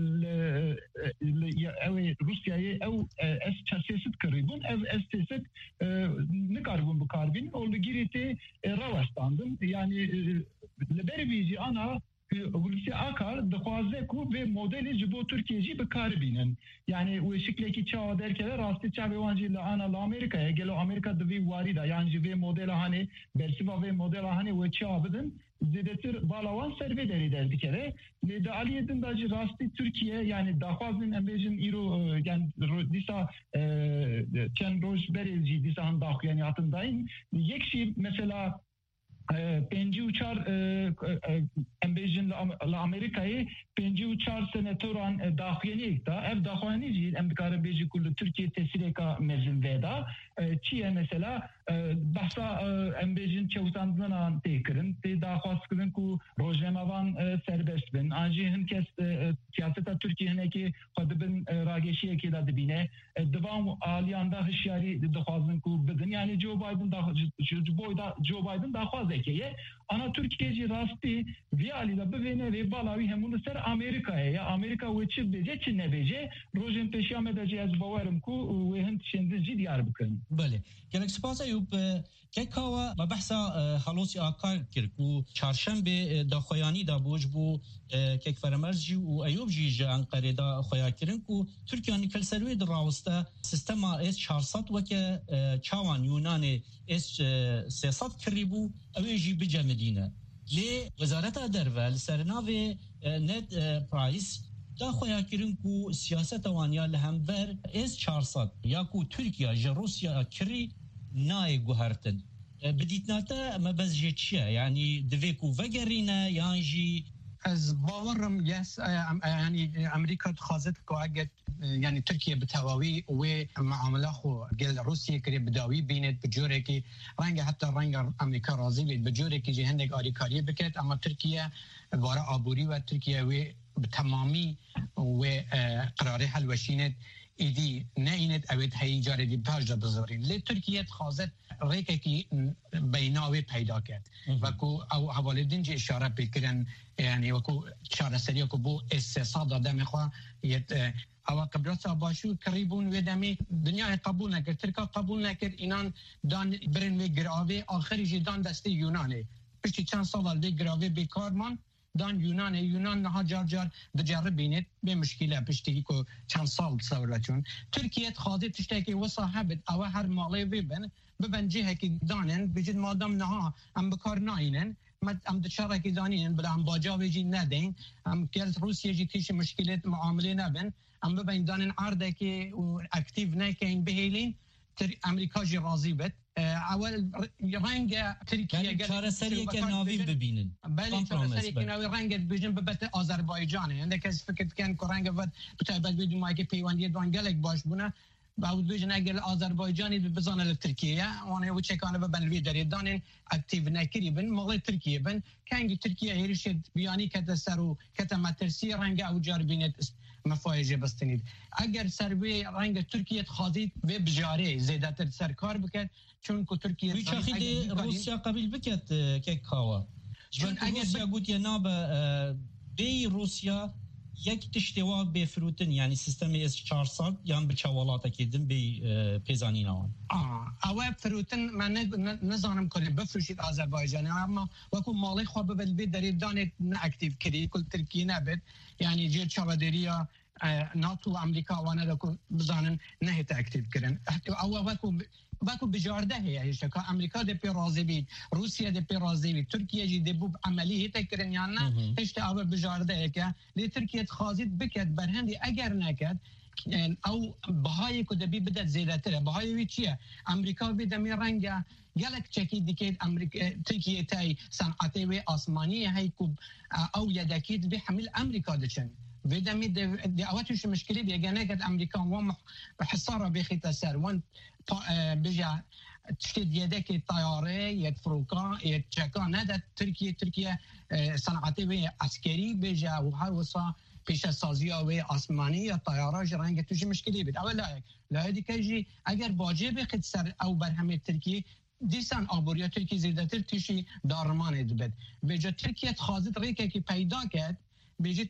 Rusya'yı ev siyaset kırıbın ev siyaset ne karbon bu karbin oldu giriti ravastandım yani leberici ana Hulusi Akar dixwaze ku ve modeli ji bo Türkiye'ci bi kar binin. Yani o şekleki çağa derkeler rastı çağı vancı la ana la Amerika'ya gelo Amerika devi varida yani ve modeli hani bersiva ve modeli hani o çağı bidin zedetir balavan serve deri derdi kere. Ve de Aliye'den dacı rastı Türkiye yani dafazın embejin iro yani disa çen roj berelci disa han dak yani hatındayım. Yekşi mesela penci uçar embejin la Amerika'yı penci uçar senatoran dahyeni ikta ev dahyeni değil emdikare beji kullu Türkiye tesireka mezin veda çiye mesela bahsa embejin çavutandığına tekirin te dahvaskının ku rojemavan serbest bin anji hinkes siyaseta Türkiye'ne ki kadibin rageşiye ki da dibine devam aliyanda hışyari dahvazın ku bidin yani Joe Biden dahvaz ekeye ana Türkiye'ci rastı viyali da bivene ve balavi hemunu ser Amerika'ya ya Amerika ve çiz bece Çin'e bece rojin peşiyam edeceğiz bavarım ku ve hint şendici diyar bıkın. Bale. Gerek spas Eyüp kekava ma bahsa halosi akar kirku çarşembe da khoyani da boj bu kek faramerji u Eyüp ji Ankara'da khoya kirin ku Türkiye'nin kelserve de rawsta sistema S400 veke çavan Yunani S300 kiribu evi bice Medine. Le Wezareta Dervel sernave net price da khoya kirin ku siyaset awaniya lehember S400 ya ku Türkiye je Rusya kiri نای گوهرتن بدیتناتا ما بزجه چیه یعنی دوی کو وگرینه یعنی از باورم یس یعنی امریکا خواست که اگر یعنی ترکیه بتواوی و معامله خو گل روسیه کری بداوی بیند بجوره که حتی رنگ امریکا راضی بید بجوره که جهندک آریکاریه بکرد اما ترکیه وارا آبوری و ترکیه و بتمامی و قراره حلوشیند ایدی نه اینت اوید هی جاره دی پاجا بذارین لی ترکیه خواست ریکه کی بیناوی پیدا کرد و کو او حوالدین جی اشاره بکرن یعنی و کو اشاره سریع کو بو استثاد دادم خوا یت او قبرص باشو قریبون و دمی دنیا قبول نکرد ترکا قبول نکرد اینان دان برن و گراوی آخری جی دان دسته یونانه پشتی چند سال دی گراوی بیکارمان دان یونان نه جار دجرب بینید به مشکل پشتی کو چند سال تصورتون ترکیه خاطر تشتکی و صاحب او هر مالی ببن جهه کی دانن بجد مادام نه ام بکار ناینن ام دچاره کی دانین بلا ام باجا وجی ندین ام کل روسیه جی تیش مشکلات معامله نبن ام ببین دانن عرضه که اکتیو نکین بهیلین امریکا جی راضی بد اول رنگ ترکیه چاره سریه که ناوی ببینن بله چاره سریه که ناوی رنگ ببینن ببت آذربایجانه عندك کس فکر کن که رنگ ود بتابت بدون ما که پیوندی دوانگلک باش بونه باود بيجن اجل آذربایجانی بزانه لترکیه وانه و چکانه ببنوی داری دانن اکتیو نکری بن مغلی ترکیه بن کنگی ترکیه هیرشید بیانی کت سرو کت مترسی رنگ او جاربینت مفایجه بستنید اگر سروی رنگ ترکیه خازید و بجاره زیادتر سرکار بکد چون که ترکیه ویچاخی روسیا قبیل بکد که کاوا چون اگر روسیا گوت یا ناب بی روسیا یک تشتوا بفروتن یعنی سیستم اس 400 یان به چوالاتا کردن به پیزانین آن اوه فروتن من نزانم کنه بفروشید آذربایجان اما وکو مالی خواب ببید دارید دانید اکتیو کردید کل ترکیه نبید یعنی جیر چوادریا ناتو امریکا وانه دکو بزانن نهیت اکتیو کردن اوه وکو بجارده هیه که امریکا ده پی راضی بید روسیه ده پی راضی بید ترکیه جی ده بوب عملی هیته کرن یا نه هشت اوه بجارده هیه که لی ترکیه خازید بکد برهندی اگر نکد او بهای که دبی بدد زیده تره بهای وی چیه امریکا بیده می رنگه گلک چکی دیکید ترکیه تای صنعتی و آسمانی هی که او یدکید به حمل امریکا دچن ویدا می دی اواتش مشکلی بیگه نکد امریکا و حصاره بخیت سر وان بجا تشتد يدك طياره يتفروكا يتشكا ندى تركيا صنعتي وعسكري بجا وهروسا پیش سازی و آسمانی طیاره رنگ توش مشکلی بود اول لا هدی کجی اگر باجه بخد سر او برهمه ترکیه دیسان آبوریا ترکیه زیادتر توشی دارمان دبد بجا ترکیه خازد ریکه که پیدا کرد بجید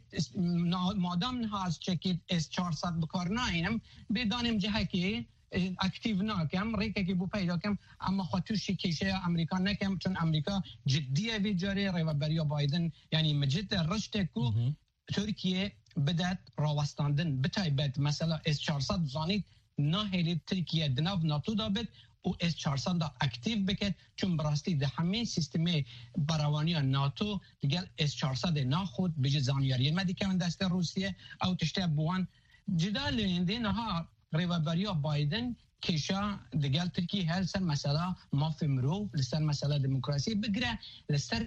مادام نها از چکید اس 400 بکار ناینم بدانم جهه که اکتیو ناکم ریکه که بو پیدا کم اما خاطوشی کشه امریکا نکم چون امریکا جدیه وی جاری ریو بریا بایدن یعنی مجد رشته کو ترکیه بدات راوستاندن بتایبت مثلا اس 400 زانید ناهلی ترکیه دناو ناتو دابد و اس 400 دا اکتیو بکد چون براستی ده همه سیستم براوانی ناتو دیگه اس 400 ناخود بجه زانیاری مدی که من دست روسیه او تشته بوان جدال لینده نها ریوبریا بایدن کشا دیگه ترکیه هر سر مسئله مافی مرو لسر مسئله دموکراسی بگره لسر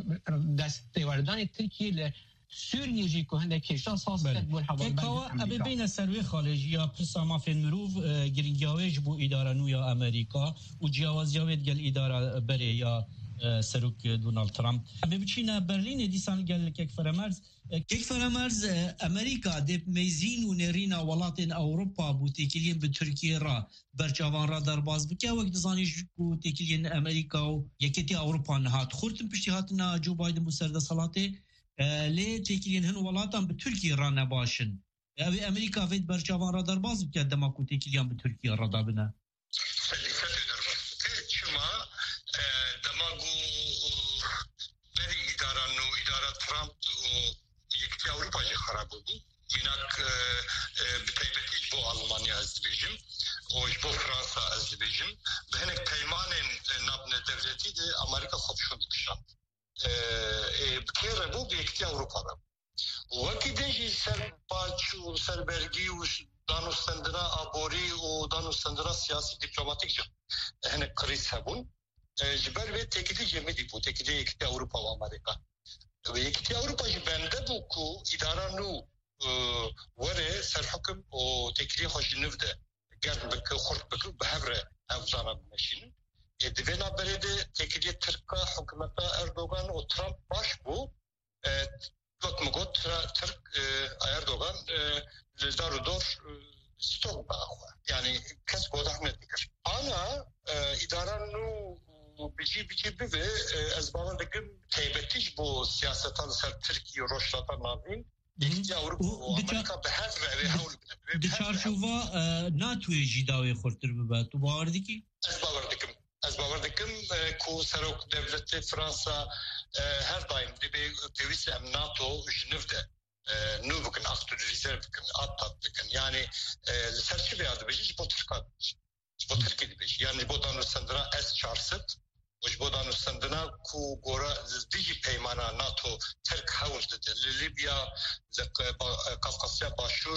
دستوردان ترکیه سوریه جی که هنده کشا ساز کرد بول حوال بند امریکا ابی بین سروی خارجی یا پرسا مافی مرو گرینگاویج بو اداره نو یا امریکا و جیاوازیاوید گل اداره بره یا سروک دونالد ترامپ ابی بچینه برلین دیسان گل کک فرامرز امریکا دب میزین و نرینا ولاتین اوروپا بو تکیلین به ترکیه را برچاوان را در باز بکه وقت زانیش بو تکیلین امریکا و یکیتی اوروپا نهات خورتن پشتی هاتنا جو بایدن بو سرده صلاته لی تکیلین هن ولاتان به ترکیه را نباشن اوی امریکا وید برچاوان را در باز بکه دماکو تکیلین به ترکیه را دابنه خراب بود منك بتيبتيج بو ألمانيا أزبيجم وجبو فرنسا أزبيجم بهنك كيمان نبن دولتي دي أمريكا خبشون دكشان بكير بو بيكتي أوروبا بو وكي ديجي سرباچ و سربرگي و دانو سندرا أبوري و دانو سندرا سياسي دبلوماتيك جا هنك كريس هبون جبال بي تكيدي جميدي بو تكيدي يكتي أوروبا و أمريكا ويكتي أوروبا جبانده بو كو إدارة نو وره سرحكم و تكري خوش نفده قرد بك خورد بك بهبره أفضانا بمشين دوینا برده تكري تركا حكومتا أردوغان و ترامب باش بو وقت مگود ترک اردوغان دارو دور زیتون باخوا يعني کس گود احمد بکر انا اداره نو بيجي بيه از باور دكم تيبتيج بو سياستان سر تركيا روشلاتا نابين يكتي اوروبا وامريكا بهذا بهول دچارشووا ناتوی جداوی خورتر ببات تو باور دکی از باور دكم كو سروك دولت فرنسا هر دايم دي بيويس ام ناتو جنفده نو بكن اختو ريزيرف بكن اطاط بكن يعني لسرچي بياد بيجي بو تركي بيجي يعني بو دانو سندرا اس 400 وجبودان السندنا كو غورا ديجي بيمانا ناتو ترك حول لليبيا قفقاسيا باشور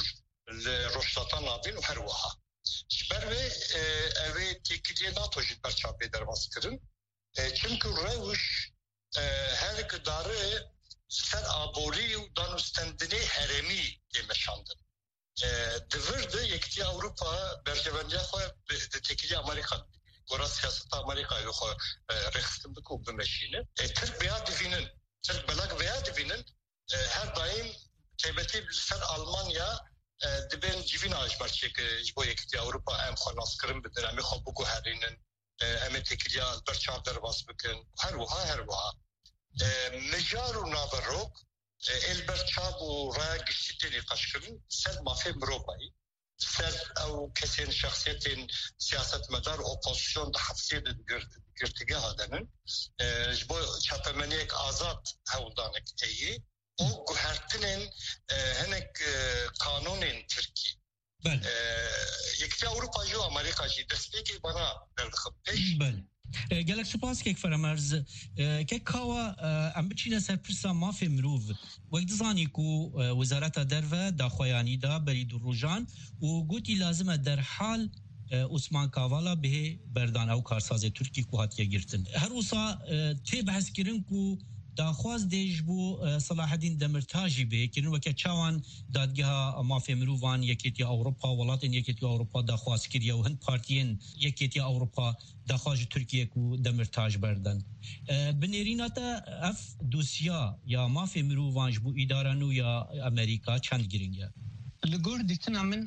لروشتاتا نابین و هر وها جبروی اوی تکیلی ناتو جید برچاپی در باز کرن چونکه روش هر کداره سر آبوری و دانستندنی هرمی دیمشاندن دورده یکتی اوروپا برجوانجا خواه تکیلی امریکا گورا سیاست امریکایی خواه رخصتن بکو بمشینه ترک بیاد بینن ترک بلاک بیاد بینن هر دایم تیبتی سر آلمانیا دبن جیوین آجبار چیک جبو یکتی اوروپا ام خواه ناس کرن بدن امی خواه بگو هرینن امی تکیلی برچار در باز بکن هر وها مجار و نابروک البرچاب و را گشتی نقاش کردن سر مافی مروبایی سر او کسین شخصیت سیاست مدار اپوزیسیون ده حفظی گرتگه هادنن جبو چاپمنی یک آزاد هولدانک ایی او گوهرتنین هنک قانونین ترکی یکتی اوروپا جو امریکا جی دستیگی بنا دردخب پیش گلک سپاس که فرامرز که کاوا ام بچینه سر پرسا مافی مروف وقت زانی کو وزارت درو داخویانی دا برید روجان و گوتی لازمه در حال عثمان کاوالا به بردان او کارساز ترکی کو هاتیه گرتن هر وصا تی بحث کرن کو داخواز دیج بو صلاح الدین دمرتاجی به که وکه چوان دادگاه مافیا مروان یکیتی اروپا ولاتن یکیتی اروپا داخواز کریه و هند پارتین یکیتی اروپا داخواز ترکیه کو دمرتاج بردن بنریناتا اف دوسیا یا مافیا مروان بو ادارانو یا امریکا چند گرینگه لگور دیتنا من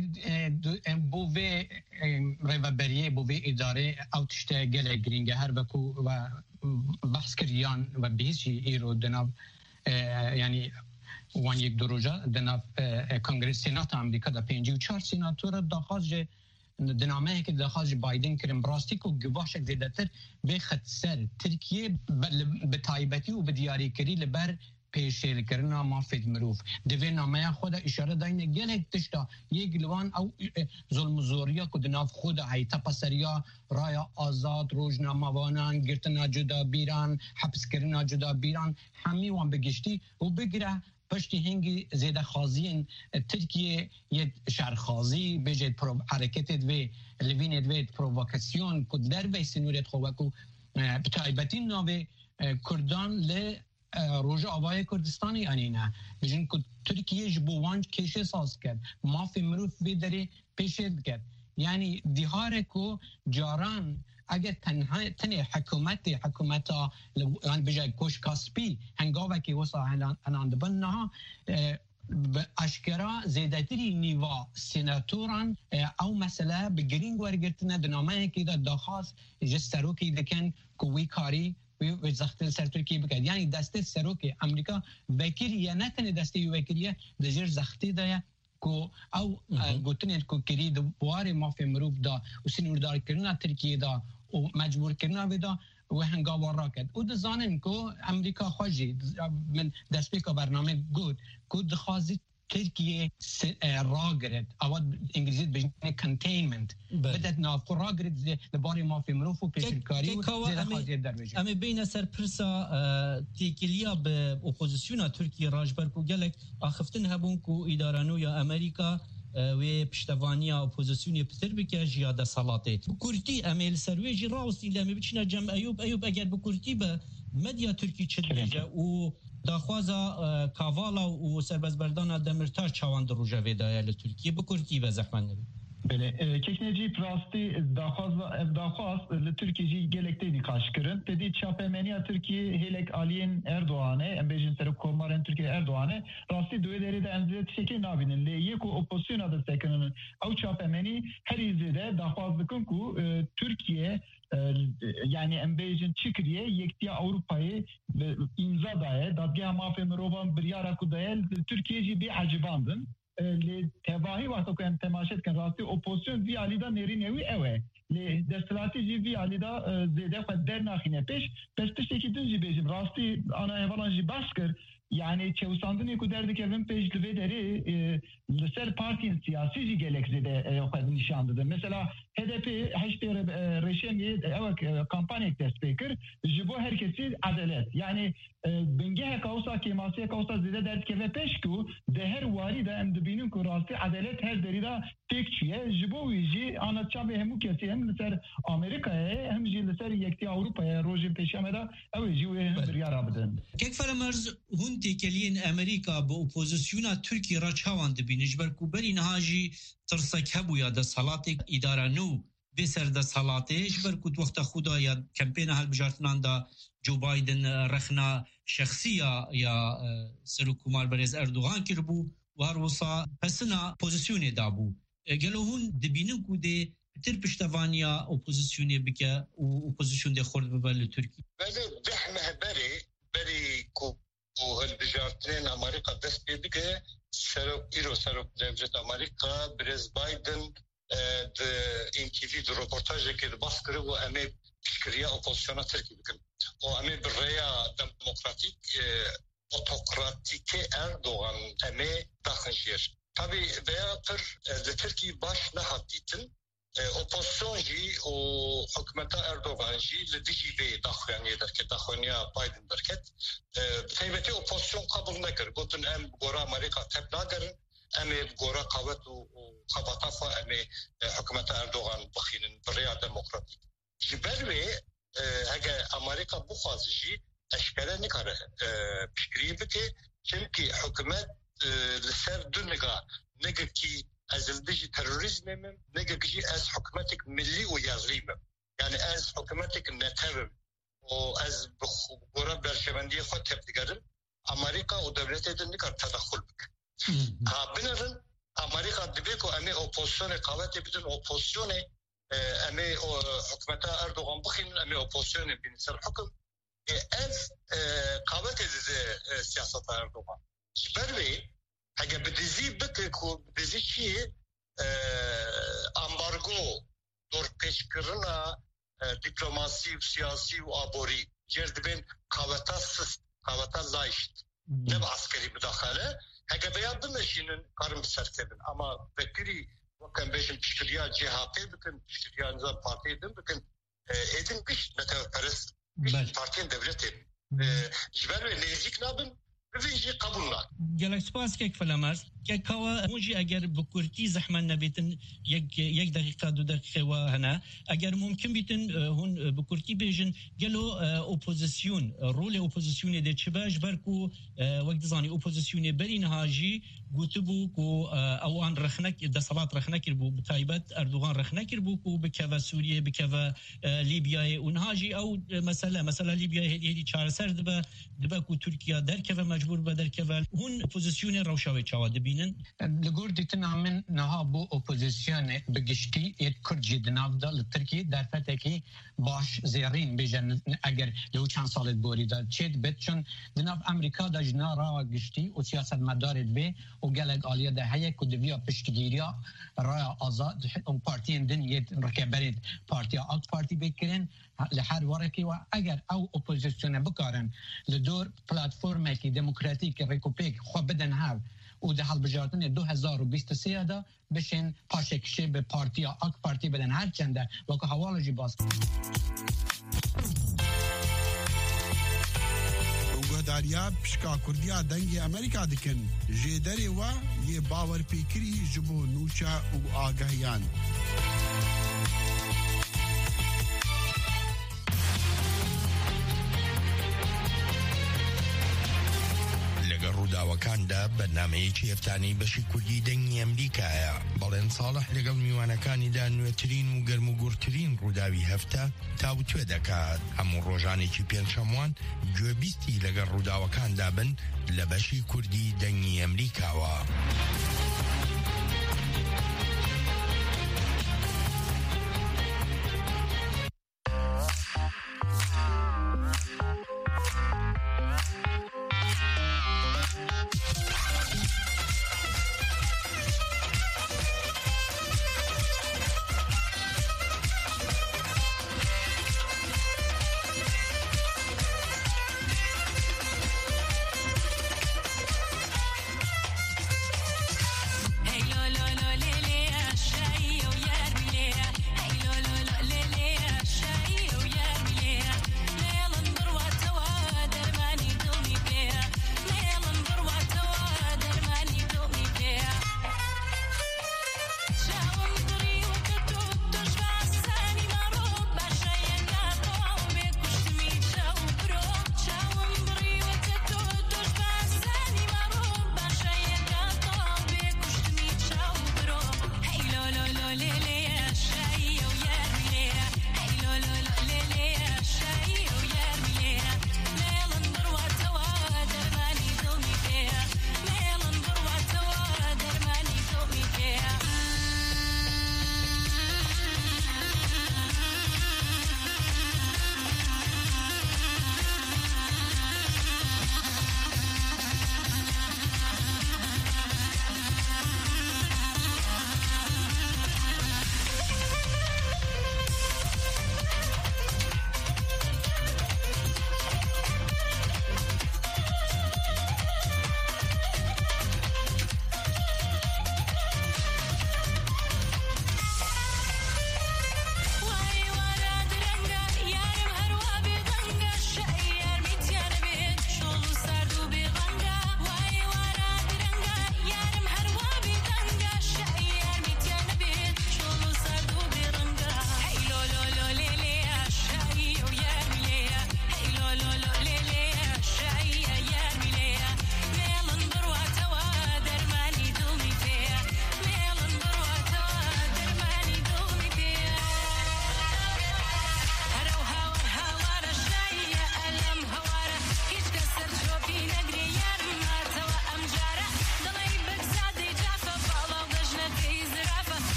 بووی ریوبریه بووی اداره او تشته گله گرینگه هر بکو و بحث کریان و بیشی ایرو دناب یعنی وان یک دروجه دناب کنگرس سینات آمریکا دا 54 سیناتور داخواز دنامه که داخواز بایدن کریم براستی کو گواهش زیادتر به خط سر ترکیه به تایبتی و به دیاری کری لبر پیشل کرنا مافید مروف دوی نامه خود اشاره داینه گله تشتا یک لوان او ظلم زوریا کو دناف خود ایتا پسریا رایا آزاد روزنامه‌وانان گرتنا جدا بیران حبس کرنا جدا بیران همی وان بگشتی و بگره پشتی هنگی زیده خازین ترکیه یک شهرخازی بجد حرکت دوی لوین دوی پرووکاسیون کو در وی سنوریت خوبکو بتایبتی ناوی کردان ل روژه آوای کردستانی یعنی نه بجن که ترکیه جبوانج کشه ساز کرد مافی مروف بیداری پیشید کرد یعنی دیهاره که جاران اگر تنه حکومتا یعنی بجای کوش کاسپی هنگاوه که وصا هنان دبن نها اشکرا زیدتری نیوا سیناتوران او مسئله بگرینگ ورگرتنه دنامه که داخواست جسترو که دکن کوی کاری و زختل سر ترکیه بکرد یعنی دسته سروک امریکا وکیلیه نه تنه دسته وکیلیه دجر زختی دایا کو او گوتنید کو کری دو بوار مافی مروف دا و سنوردار کرنا ترکیه دا و مجبور کرنا ودا و هنگاوار را کرد او دزانن کو امریکا خواجی من دست پیکا برنامه گود کو دخوازی ترکیه را گرد اواد انگلیزیت بجنه کنتینمنت بدت نافقو را گرد لباری مافی مروف و پیشلکاری و زیده خواهدیت در بجنه امی بین سر پرسا تیکلیا به اپوزیسیونا ترکیه راجبر کو گلک آخفتن هبون کو ادارانو یا امریکا و پشتوانیا اپوزیسیونی پتر بکه جیاده سلاطه بکورتی امیل سرویجی راوستی لمی بچینه جمع ایوب اگر بکورتی به مدیا ترکی چه درجه و داخوازا کاوالا و سربازبردان دمرتاج چاوان روژه ویدایه لترکیه بکرتی و زحمن نبی بله کشنجی پراستی داخواز لترکیه جی گلکتی نقاش کرن تدی چاپمنیا ترکیه هلک آلین اردوانه امبیجن سر کومارن ترکیه اردوانه راستی دوی دری ده انزیت شکی نابینن لی یکو اپوزیسیون adı seکنن او چاپمنی هر izlede داخواز بکن کو ترکیه yani embejin çıkriye yektiya Avrupa'yı imza daye dadgah mafya mirovan bir yara kudayel Türkiye'ci bir acibandın le tevahi vakti koyan temaşet kan rasti opozisyon vi alida nerin evi eve le destalatıcı vi alida zede fedder nakhine peş pestişteki dünci bejim rasti ana evalanji baskır yani çevsandın ku derdik evin peş ve deri لسر پارتین سیاسی جی گلک زده خود نشان داده مثلا HDP هشت رشمی او کمپانی تسپیکر جبو هر کسی عدالت یعنی بنگه کاوسا که ماسی کاوسا زده درد که و پشکو ده هر واری ده ام دبینن که راستی عدالت هر دریدا تک چیه جبو ویجی آن چابه همو کسی هم لسر آمریکا هم جی لسر یکتی اروپا روزی پیشم دا او جیوه هم دریارا بدن که فرمرز هون تکلین امریکا با اپوزیسیونا ترکیه را چاوان دبینش برکو بری نهاجی ترسک هبو یا ده صلات اداره نو بسر ده صلاتش برکو وقت خدا یا کمپین هل بجارتنان دا جو بایدن رخنا شخصیه یا سرکومار برز اردوغان کربو و هر وصا پسنا پوزیسیون دابو گلو هون دبینن کو ده تر پشتوانیا اپوزیسیون بکه و اپوزیسیون ده خورد ببال ترکی بله دحمه بری کو هالبجارتين امريكا دست بيبقى سروك دولة امريكا بريز بايدن د ان تي في د روبورتاج كده باسكر و امي فكريه اوبوزيشن تركي بكن و امي بالريا ديمقراطيك اوتوقراطيك اردوغان امي داخنشير tabi beyatır de Türkiye baş nehatitin opozisyon ji o hükümete Erdoğan ji le DGB daxuyaniye derket daxuyaniya Biden derket teybeti opozisyon kabul nekir gotun em gora Amerika tebnagerin em gora kavet u kabatafa em hükümete Erdoğan baxinin biriya demokratik jiberve hege Amerika bu xazı ji eşkere nikare fikri bike çünkü hükümet لسر دنگا نگه کی از البیجی تروریزمم نگه کی از حکومتک ملی و یازلیم یعنی از حکومتک نترم و از بخورا برشمندی خود تبدیگرم امریکا و دولت دنگا تدخل بک ها بنرن امریکا دبیکو امی اپوزیسیون قوت بدون اپوزیسیون امی حکومت اردوغان بخین امی اپوزیسیون بین سر حکم از قوت سیاست اردوغان بروی اگه بدیزی بکه که بدیزی چیه امبارگو دور پیش کرنا دیپلماسی و سیاسی و آبوری جرد بین قوتا سست قوتا زایشت نه با عسکری مداخله اگه بیاد بمشینن کارم سرکبن اما بکری وکن بیشن پشکریا CHP بکن پشکریا نظام پارتی دن بکن ایدن کش نتو پرست پارتین دولت ایدن جبروی نزیک نابن بفيجي قبولنا جالك سباس كيك فلامرز كوا موجي اگر بكورتي زحمه نبيتن يك دقيقه دو دقيقه وهنا اگر ممكن بيتن هون بكورتي بيجن قالوا اوبوزيسيون رول اوبوزيسيون دي تشباج بركو وقت زاني اوبوزيسيون برين هاجي قوتبو كو اوان رخنك د صلاه رخنك بو بتايبت اردوغان رخنك بو كو بكفا سوريا بكفا ليبيا ونهاجي او مثلا ليبيا هدي چار سر دبا كو تركيا دركفا مجبور بدر كفا هون اوبوزيسيون روشاوي چاوا دبينن لګور د تنامن نه بو اپوزیسیون بگشتی ات کرد دنافدا لترکی در فتح کی باش زیرین بجن اگر لو چند سال بوری داد چید بتشون دناف امریکا دا جنارا گشتی و سیاست مدارد به و گلگ آلیا ده هیک کدویا پشتگیریا را آزاد اون پارتی دنیا رکبرید پارتی آت پارتی بکرین لحد ورکی و اگر او اپوزیسیون بکارن لدور پلتفرم کی دموکراتیک ریکوپیک خو بدن هاو و ده حال بجارتن 2023 دا بشین پاشکشه به پارتی آک پارتی بدن هر چنده و که حوالجی باز داریا پشکا کردیا دنگ امریکا دکن جدری و یه باور پیکری جبو نوچا و آگاهیان ڕووداوەکاندا بەرنامەیەکی هەفتانەی بەشی کوردی دەنگی ئەمریکایە بەڵێن ساڵح لەگەڵ میوانەکانیدا نوێترین و گەرم و گورترین ڕووداوی هەفتە تاوتوێ دەکات هەموو ڕۆژانێکی پێنجشەموان گوێبیستی لەگەڵ ڕووداوەکاندا بن لە بەشی کوردی دەنگی ئەمریکاوە.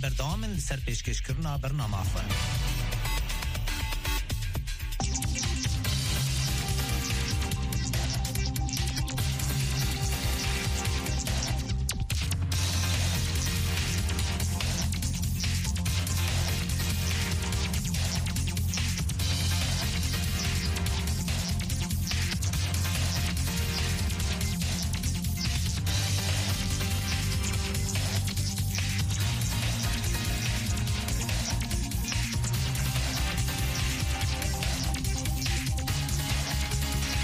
بردام لسر پیشکشکردنا برنامه خواه.